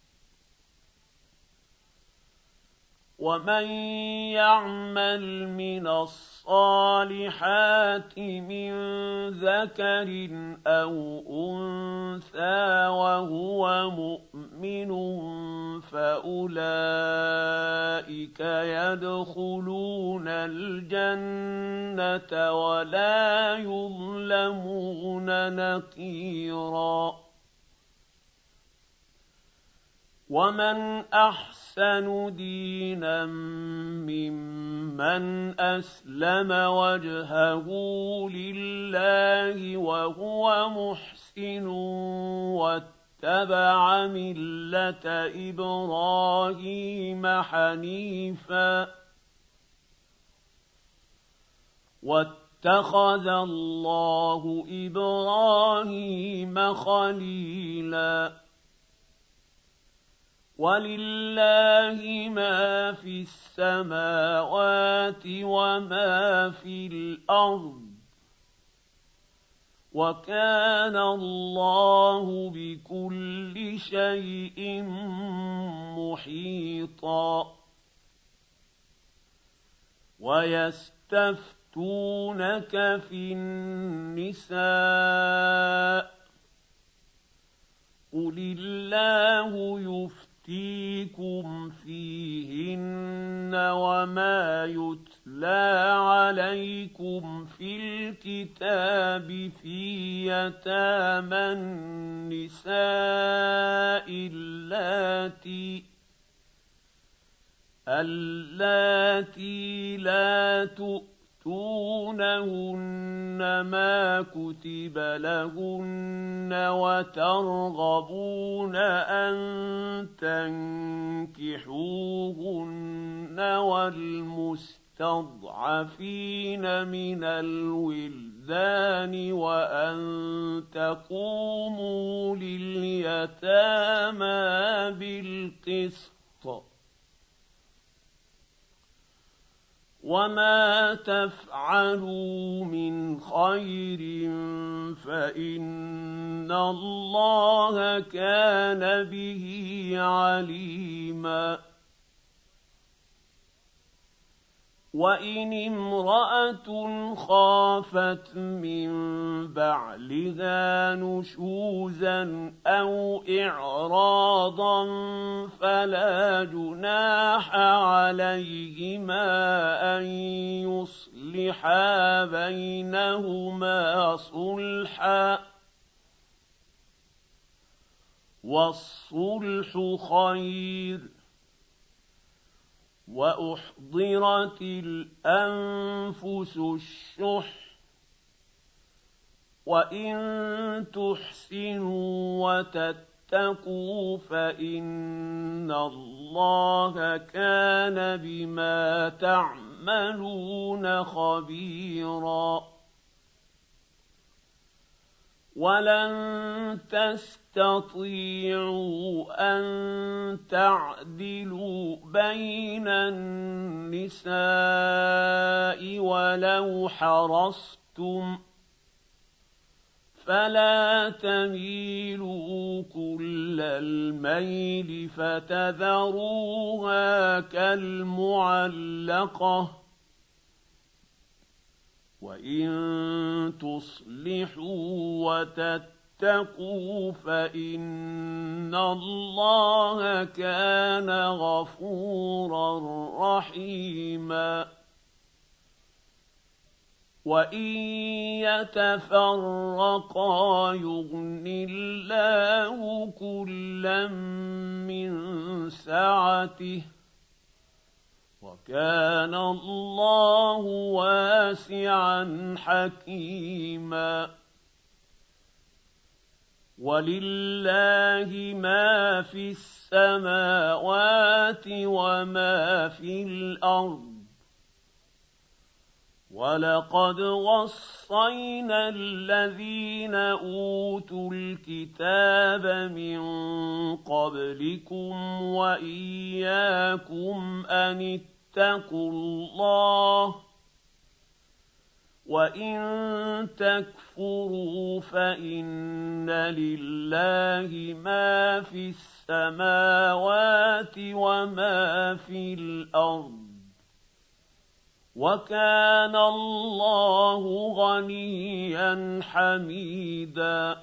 ومن يعمل من الصالحات من ذكر أو أنثى وهو مؤمن فأولئك يدخلون الجنة ولا يظلمون نقيرا ومن أحسن دينا ممن أسلم وجهه لله وهو محسن واتبع ملة إبراهيم حنيفا واتخذ الله إبراهيم خليلا ولله ما في السماوات وما في الأرض وكان الله بكل شيء محيطا ويستفتونك في النساء قل الله يفتيكم فيهن وما يتلى عليكم في الكتاب في يتامى النساء اللاتي لا تؤتونهن ما كتب لهن وترغبون أن تنكحوهن والمستضعفين من الولدان وأن تقوموا لليتامى بالقسط وما تفعلوا من خير فإن الله كان به عليما وإن امرأة خافت من بعلها نشوزا أو إعراضا فلا جناح عليهما أن يصلحا بينهما صلحا والصلح خير وأحضرت الأنفس الشح وإن تحسنوا وتتقوا فإن الله كان بما تعملون خبيرا ولن تستطيعوا أن تعدلوا بين النساء ولو حرصتم فلا تميلوا كل الميل فتذروها كالمعلقة وإن تصلحوا وتتقوا فإن الله كان غفورا رحيما وإن يتفرقا يغن الله كلا من سعته وكان الله واسعا حكيما ولله ما في السماوات وما في الأرض ولقد وصينا الذين أوتوا الكتاب من قبلكم وإياكم أن اتقوا الله وإن تكفروا فإن لله ما في السماوات وما في الأرض وكان الله غنيا حميدا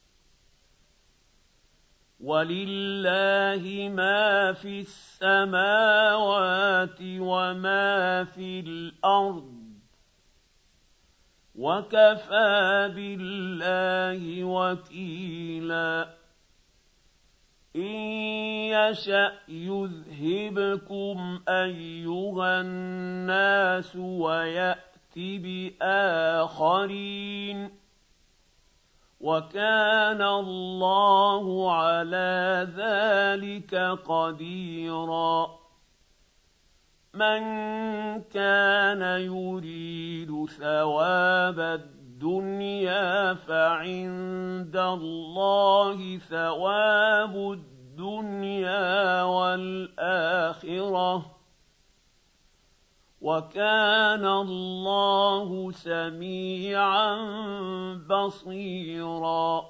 ولله ما في السماوات وما في الأرض وكفى بالله وكيلا إن يشأ يذهبكم أيها الناس ويأت بآخرين وكان الله على ذلك قديرا مَن كَانَ يُرِيدُ ثَوَابَ الدُّنْيَا فَعِندَ اللَّهِ ثَوَابُ الدُّنْيَا وَالْآخِرَةِ ۚ وَكَانَ اللَّهُ سَمِيعًا بَصِيرًا.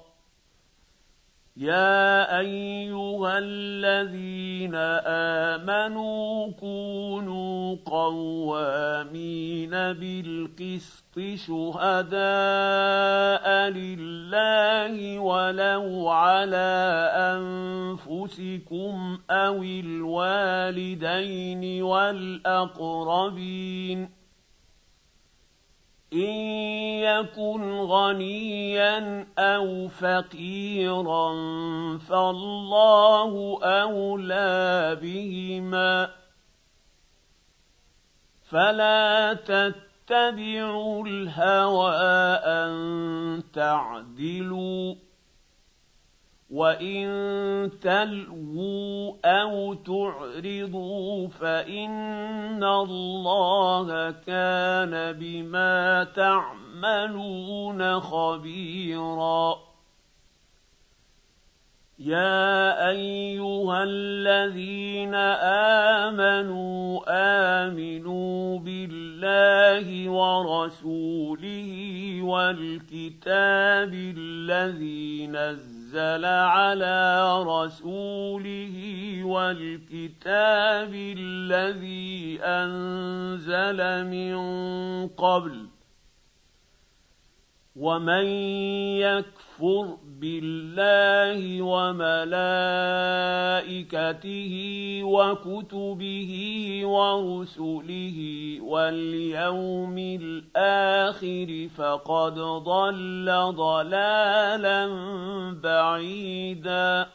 يَا أَيُّهَا الَّذِينَ آمَنُوا كُونُوا قَوَّامِينَ بِالْقِسْطِ شُهَدَاءَ لِلَّهِ وَلَوْ عَلَىٰ أَنفُسِكُمْ أَوِ الْوَالِدَيْنِ وَالْأَقْرَبِينَ إِن يَكُنْ غَنِيًّا أَوْ فَقِيرًا فَاللَّهُ أَوْلَىٰ بِهِمَا ۖ فَلَا تَتَّبِعُوا الْهَوَىٰ أَن تَعْدِلُوا ۚ وَإِن تَلْوُوا أَوْ تُعْرِضُوا فَإِنَّ اللَّهَ كَانَ بِمَا تَعْمَلُونَ خَبِيرًا. يَا أَيُّهَا الَّذِينَ آمَنُوا آمِنُوا بِاللَّهِ وَرَسُولِهِ وَالْكِتَابِ الَّذِي نَزَّلَ عَلَىٰ رَسُولِهِ وَالْكِتَابِ الَّذِي أَنزَلَ مِن قَبْلُ ۚ وَمَن يَكْفُرْ بِاللَّهِ وَمَلَائِكَتِهِ وَكُتُبِهِ وَرُسُلِهِ وَالْيَوْمِ الْآخِرِ فَقَدْ ضَلَّ ضَلَالًا بَعِيدًا.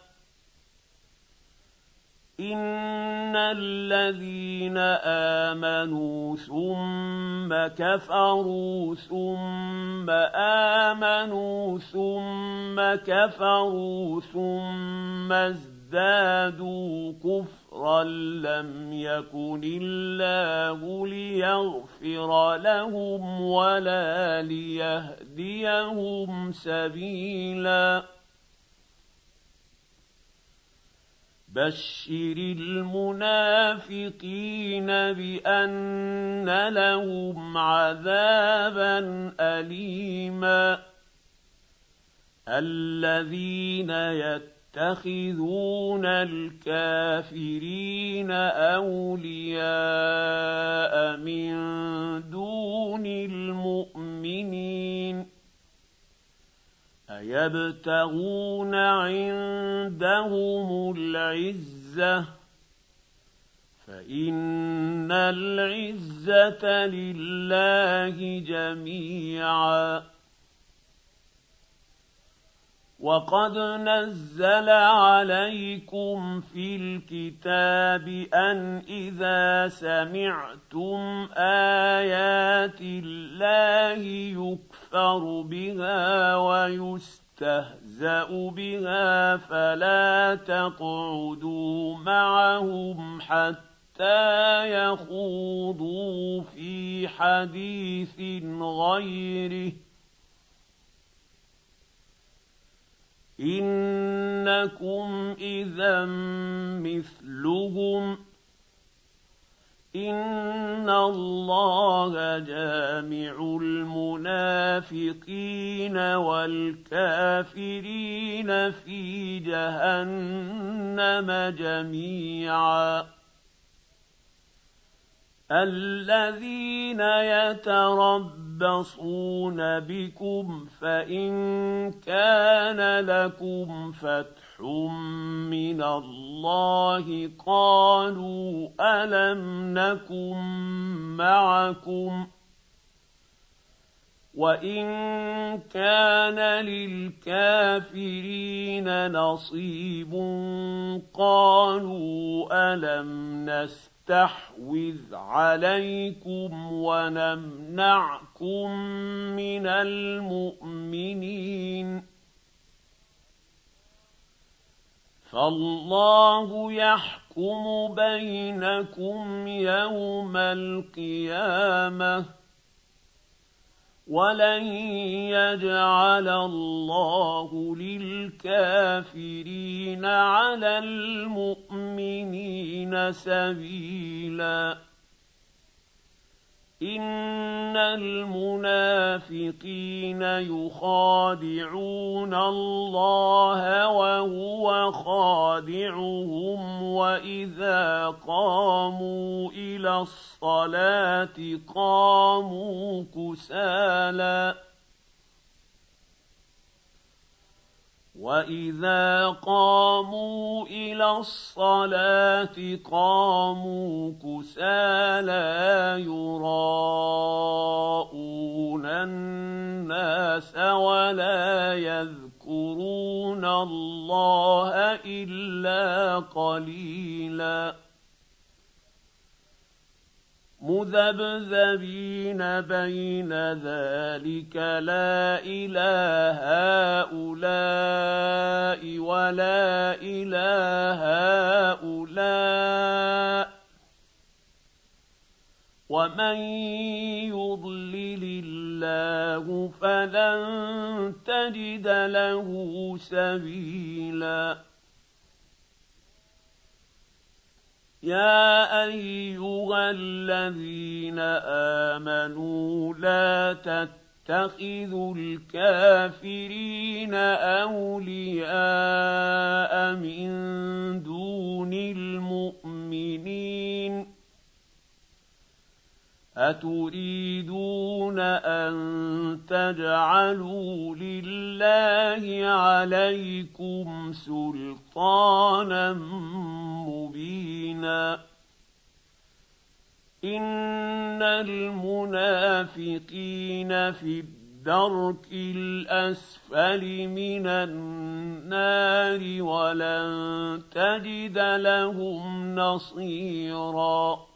إِنَّ الَّذِينَ آمَنُوا ثُمَّ كَفَرُوا ثُمَّ آمَنُوا ثُمَّ كَفَرُوا ثُمَّ ازْدَادُوا كُفْرًا لَّمْ يَكُنِ اللَّهُ لِيَغْفِرَ لَهُمْ وَلَا لِيَهْدِيَهُمْ سَبِيلًا. بَشِّرِ الْمُنَافِقِينَ بِأَنَّ لَهُمْ عَذَابًا أَلِيمًا. الَّذِينَ يَتَّخِذُونَ الْكَافِرِينَ أَوْلِيَاءَ مِن دُونِ الْمُؤْمِنِينَ أَيَبْتَغُونَ عِندَهُمُ الْعِزَّةَ ۚ فَإِنَّ الْعِزَّةَ لِلَّهِ جَمِيعًا. وَقَدْ نَزَّلَ عَلَيْكُمْ فِي الْكِتَابِ أَنْ إِذَا سَمِعْتُمْ آيَاتِ اللَّهِ يُكْفَرُ بِهَا وَيُسْتَهْزَأُ بِهَا فَلَا تَقْعُدُوا مَعَهُمْ حَتَّىٰ يَخُوضُوا فِي حَدِيثٍ غَيْرِهِ ۚ إِنَّكُمْ إِذًا مِّثْلُهُمْ ۗ إِنَّ اللَّهَ جَامِعُ الْمُنَافِقِينَ وَالْكَافِرِينَ فِي جَهَنَّمَ جَمِيعًا. الَّذِينَ يَتَرَبَّصُونَ بِكُمْ فَإِن كَانَ لَكُمْ فَتْحٌ مِّنَ اللَّهِ قَالُوا أَلَمْ نَكُن مَّعَكُمْ ۚ وَإِن كَانَ لِلْكَافِرِينَ نَصِيبٌ قَالُوا أَلَمْ نَسْتَحْوِذْ عَلَيْكُمْ وَنَمْنَعْكُم مِّنَ الْمُؤْمِنِينَ ۚ فَاللَّهُ يَحْكُمُ يحكم بينكم يوم القيامة ولن يجعل الله للكافرين على المؤمنين سبيلا إن المنافقين يخادعون الله وهو خادعهم وإذا قاموا إلى الصلاة قاموا كسالى يراءون الناس ولا يذكرون الله إلا قليلا مذبذبين بين ذلك لا إلى هؤلاء ولا إلى هؤلاء ومن يضلل الله فلن تجد له سبيلا يا أيها الذين آمنوا لا تتخذوا الكافرين أولياء من دون المؤمنين أتريدون أن تجعلوا لله عليكم سلطانا مبينا إن المنافقين في الدرك الأسفل من النار ولن تجد لهم نصيرا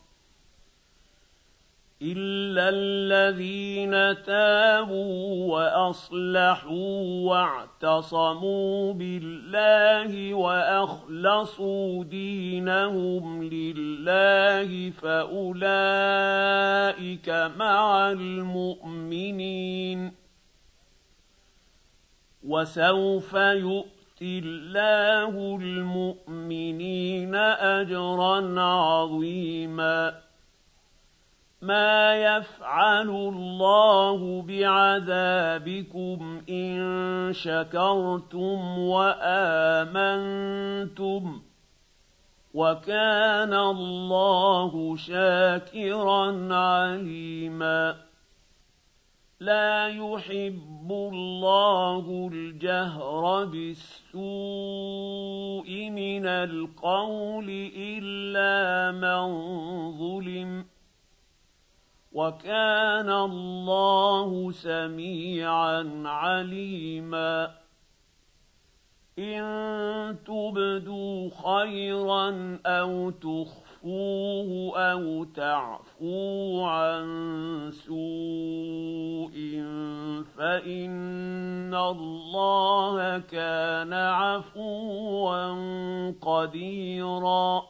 إلا الذين تابوا وأصلحوا واعتصموا بالله وأخلصوا دينهم لله فأولئك مع المؤمنين وسوف يؤتي الله المؤمنين أجرا عظيما ما يفعل الله بعذابكم إن شكرتم وآمنتم وكان الله شاكرا عليما لا يحب الله الجهر بالسوء من القول إلا من ظلم وكان الله سميعا عليما إن تبدوا خيرا أو تخفوه أو تعفوا عن سوء فإن الله كان عفوا قديرا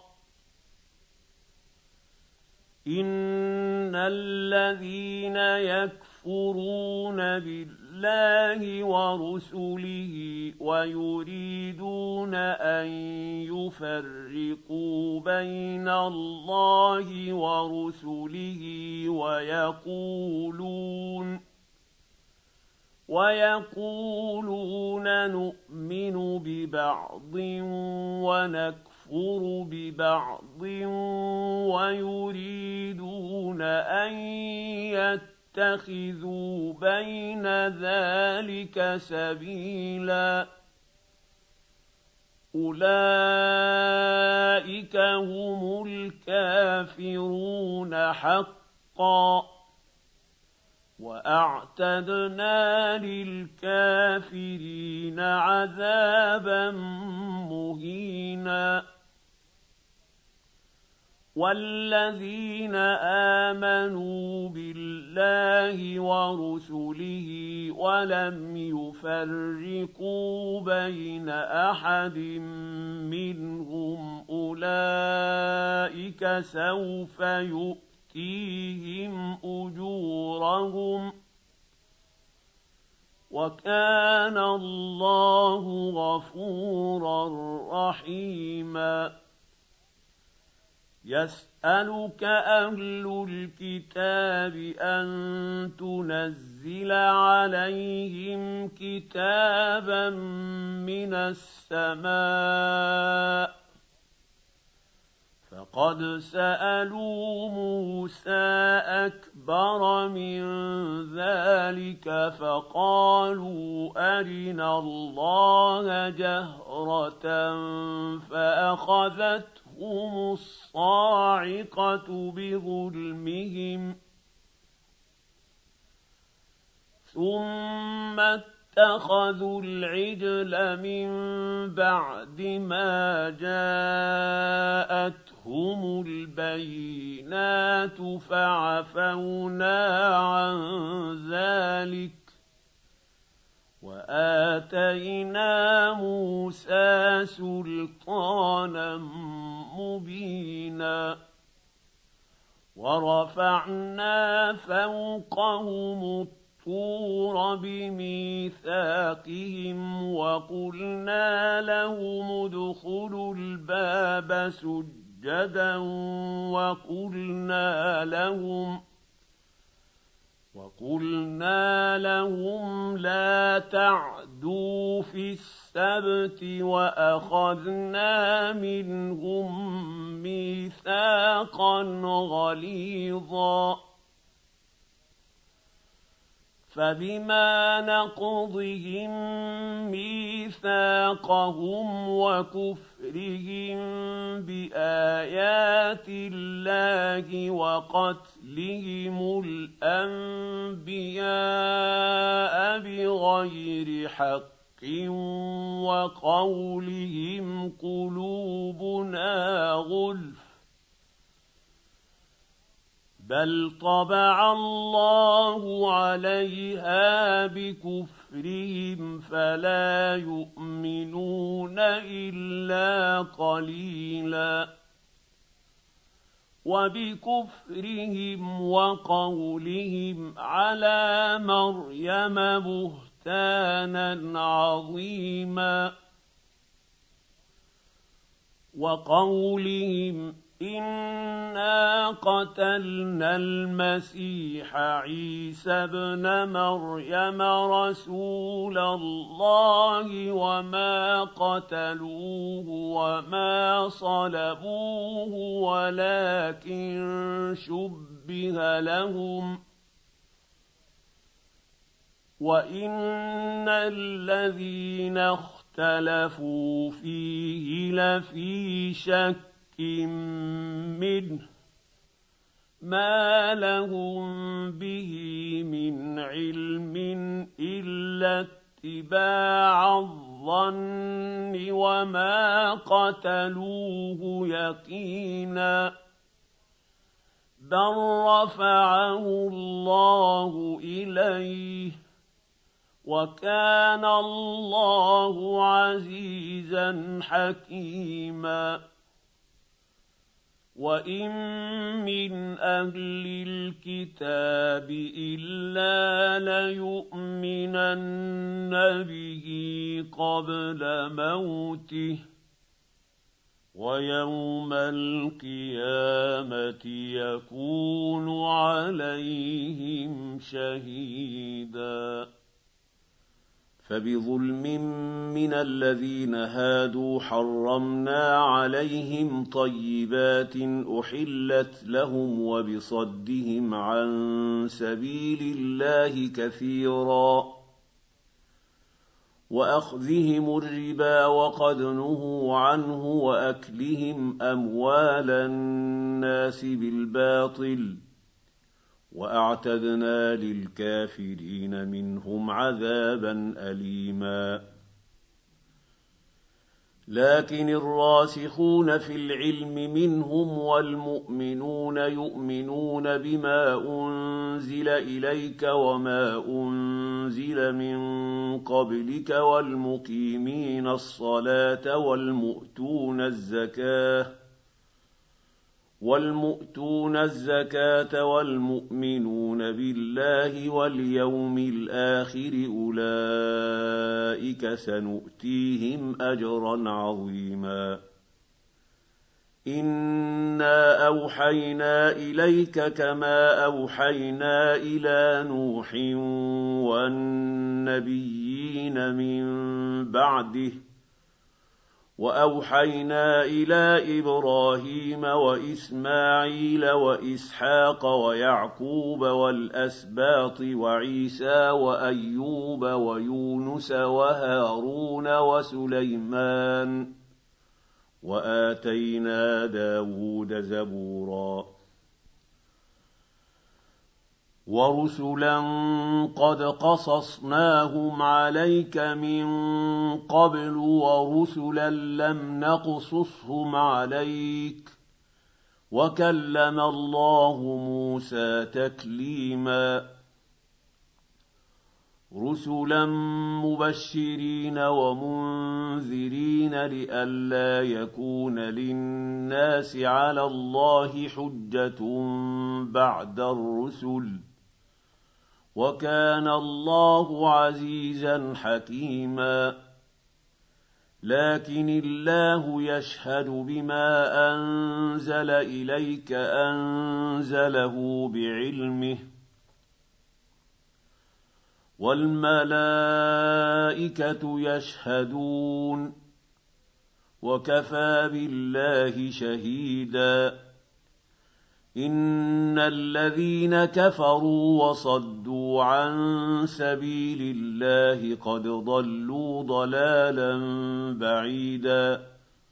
إن الذين يكفرون بالله ورسله ويريدون أن يفرقوا بين الله ورسله ويقولون نؤمن ببعض ونكفر ببعض ويريدون أن يتخذوا بين ذلك سبيلا أولئك هم الكافرون حقا وأعتدنا للكافرين عذابا مهينا والذين آمنوا بالله اللَّهِ وَرُسُلِهِ وَلَمْ يُفَرِّقُوا بَيْنَ أَحَدٍ مِّنْهُمْ أُولَٰئِكَ سَوْفَ يُؤْتِيهِمْ أُجُورَهُمْ ۗ وَكَانَ اللَّهُ غَفُورًا رَّحِيمًا. يَسْأَلُكَ أَهْلُ الْكِتَابِ أَن تُنَزِّلَ عَلَيْهِمْ كِتَابًا مِّنَ السَّمَاءِ ۚ فَقَدْ سَأَلُوا مُوسَىٰ أَكْبَرَ مِن ذَٰلِكَ فَقَالُوا أَرِنَا اللَّهَ جَهْرَةً فَأَخَذَتْهُمُ الصَّاعِقَةُ بِظُلْمِهِمْ ثُمَّ اتَّخَذُوا الْعِجْلَ مِن بَعْدِ مَا جَاءَتْهُمُ الْبَيِّنَاتُ فَعَفَوْنَا عَن ذَٰلِكَ ۚ وَآتَيْنَا مُوسَىٰ سُلْطَانًا مُّبِينًا. وَرَفَعْنَا فَوْقَهُمُ الطُّورَ بِمِيثَاقِهِمْ وَقُلْنَا لَهُمُ ادْخُلُوا الْبَابَ سُجَّدًا وَقُلْنَا لَهُمْ لَا تَعْدُوا فِي السَّبْتِ وَأَخَذْنَا مِنْهُم مِّيثَاقًا غَلِيظًا. فَبِمَا نَقْضِهِم مِّيثَاقَهُمْ وَكُفْرِهِم بِآيَاتِ اللَّهِ وَقَتْلِهِمُ الْأَنبِيَاءَ بِغَيْرِ حَقٍّ وَقَوْلِهِمْ قُلُوبُنَا غُلْفٌ ۚ بَلْ طَبَعَ اللَّهُ عَلَيْهَا بِكُفْرِهِمْ فَلَا يُؤْمِنُونَ إِلَّا قَلِيلًا. وَبِكُفْرِهِمْ وَقَوْلِهِمْ عَلَىٰ مَرْيَمَ بُهْتَانًا عَظِيمًا، وَقَوْلِهِمْ إِنَّا قَتَلْنَا الْمَسِيحَ عِيسَى ابْنَ مَرْيَمَ رَسُولَ اللَّهِ وَمَا قَتَلُوهُ وَمَا صَلَبُوهُ وَلَٰكِن شُبِّهَ لَهُمْ ۚ وَإِنَّ الَّذِينَ اخْتَلَفُوا فِيهِ لَفِي شَكٍّ مِّنْهُ مَا لَهُم بِهِ مِنْ عِلْمٍ إِلَّا اتِّبَاعَ الظَّنِّ وَمَا قَتَلُوهُ يَقِينًا ۚ بَل رَّفَعَهُ اللَّهُ إِلَيْهِ ۚ وَكَانَ اللَّهُ عَزِيزًا حَكِيمًا. وَإِن مِّنْ أَهْلِ الْكِتَابِ إِلَّا لَيُؤْمِنَنَّ بِهِ قَبْلَ مَوْتِهِ ۖ وَيَوْمَ الْقِيَامَةِ يَكُونُ عَلَيْهِمْ شَهِيدًا. فَبِظُلْمٍ مِّنَ الَّذِينَ هَادُوا حَرَّمْنَا عَلَيْهِمْ طَيِّبَاتٍ أُحِلَّتْ لَهُمْ وَبِصَدِّهِمْ عَن سَبِيلِ اللَّهِ كَثِيرًا وَأَخْذِهِمُ الرِّبَا وَقَدْ نُهُوا عَنْهُ وَأَكْلِهِمْ أَمْوَالَ النَّاسِ بِالْبَاطِلِ ۚ وَأَعْتَدْنَا لِلْكَافِرِينَ مِنْهُمْ عَذَابًا أَلِيمًا. لكن الراسخون في العلم منهم والمؤمنون يؤمنون بما أنزل إليك وما أنزل من قبلك والمقيمين الصلاة والمؤتون الزكاة والمؤمنون بالله واليوم الآخر أولئك سنؤتيهم أجرا عظيما إنا أوحينا إليك كما أوحينا إلى نوح والنبيين من بعده وأوحينا إلى إبراهيم وإسماعيل وإسحاق ويعقوب والأسباط وعيسى وأيوب ويونس وهارون وسليمان وآتينا داود زبورا ورسلا قد قصصناهم عليك من قبل ورسلا لم نقصصهم عليك وكلم الله موسى تكليما رسلا مبشرين ومنذرين لئلا يكون للناس على الله حجة بعد الرسل وكان الله عزيزا حكيما لكن الله يشهد بما أنزل إليك أنزله بعلمه والملائكة يشهدون وكفى بالله شهيدا إن الذين كفروا وصدوا عن سبيل الله قد ضلوا ضلالا بعيدا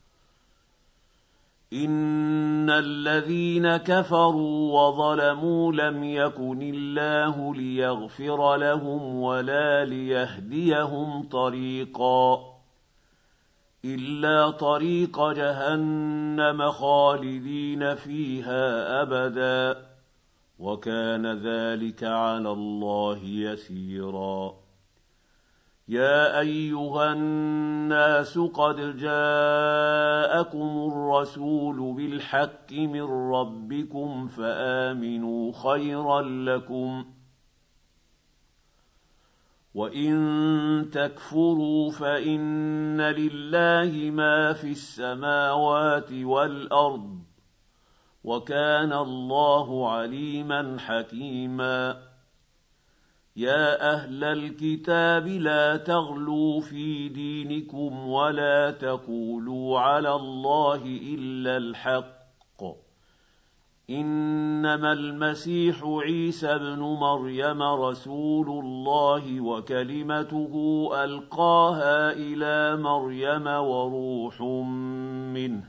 إن الذين كفروا وظلموا لم يكن الله ليغفر لهم ولا ليهديهم طريقا إلا طريق جهنم خالدين فيها أبدا وكان ذلك على الله يسيرا يا أيها الناس قد جاءكم الرسول بالحق من ربكم فآمنوا خيرا لكم وإن تكفروا فإن لله ما في السماوات والأرض وكان الله عليما حكيما يا أهل الكتاب لا تغلوا في دينكم ولا تقولوا على الله إلا الحق إنما المسيح عيسى ابن مريم رسول الله وكلمته ألقاها إلى مريم وروح منه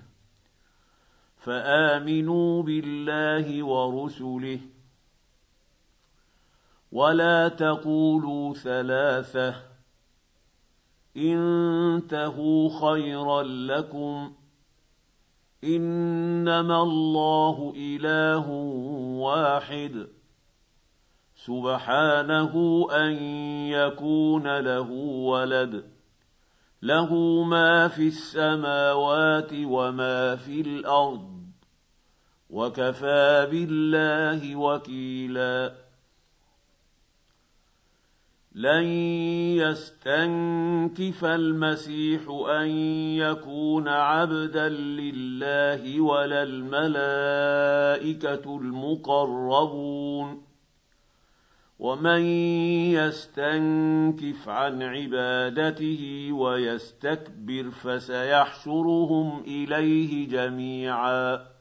فآمنوا بالله ورسله ولا تقولوا ثلاثة انتهوا خيرا لكم إنما الله إله واحد سبحانه أن يكون له ولد له ما في السماوات وما في الأرض وكفى بالله وكيلا لن يستنكف المسيح أن يكون عبدا لله ولا الملائكة المقربون ومن يستنكف عن عبادته ويستكبر فسيحشرهم إليه جميعا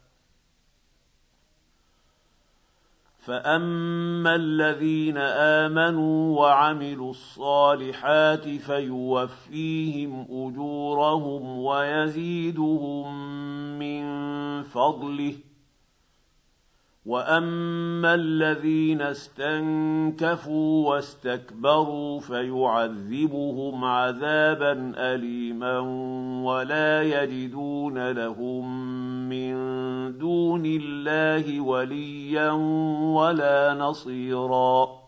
فأما الذين آمنوا وعملوا الصالحات فيوفيهم أجورهم ويزيدهم من فضله وَأَمَّا الَّذِينَ اسْتَنكَفُوا وَاسْتَكْبَرُوا فَيُعَذِّبُهُمْ عَذَابًا أَلِيمًا وَلَا يَجِدُونَ لَهُم مِّن دُونِ اللَّهِ وَلِيًّا وَلَا نَصِيرًا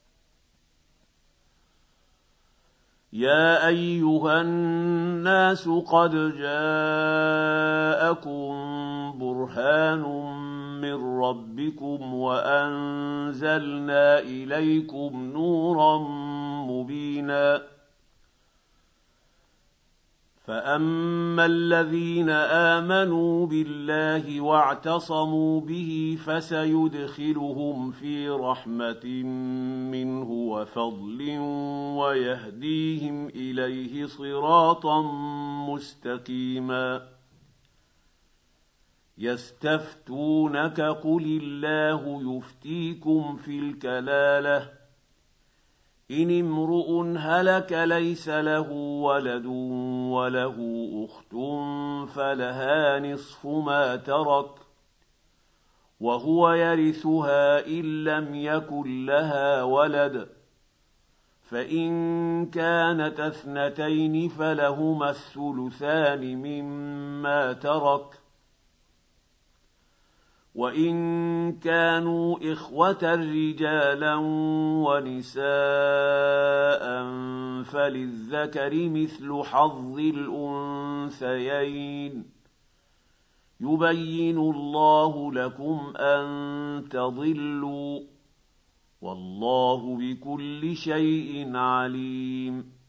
يَا أَيُّهَا النَّاسُ قَدْ جَاءَكُم بُرْهَانٌ مِّن رَّبِّكُمْ وَأَنزَلْنَا إِلَيْكُمْ نُورًا مُّبِينًا فَأَمَّا الَّذِينَ آمَنُوا بِاللَّهِ وَاعْتَصَمُوا بِهِ فَسَيُدْخِلُهُمْ فِي رَحْمَةٍ مِّنْهُ وَفَضْلٍ وَيَهْدِيهِمْ إِلَيْهِ صِرَاطًا مُّسْتَقِيمًا يَسْتَفْتُونَكَ قُلِ اللَّهُ يُفْتِيكُمْ فِي الْكَلَالَةِ إِنِ امْرُؤٌ هَلَكَ لَيْسَ لَهُ وَلَدٌ وَلَهُ أُخْتٌ فَلَهَا نِصْفُ مَا تَرَكَ وَهُوَ يَرِثُهَا إِن لَّمْ يَكُن لَّهَا وَلَدٌ فَإِن كَانَتَا اثْنَتَيْنِ فَلَهُمَا الثُّلُثَانِ مِمَّا تَرَكَ وَإِن كَانُوا إِخْوَةً رِّجَالًا وَنِسَاءً فَلِلذَّكَرِ مِثْلُ حَظِّ الْأُنثَيَيْنِ يُبَيِّنُ اللَّهُ لَكُمْ أَن تَضِلُّوا وَاللَّهُ بِكُلِّ شَيْءٍ عَلِيمٌ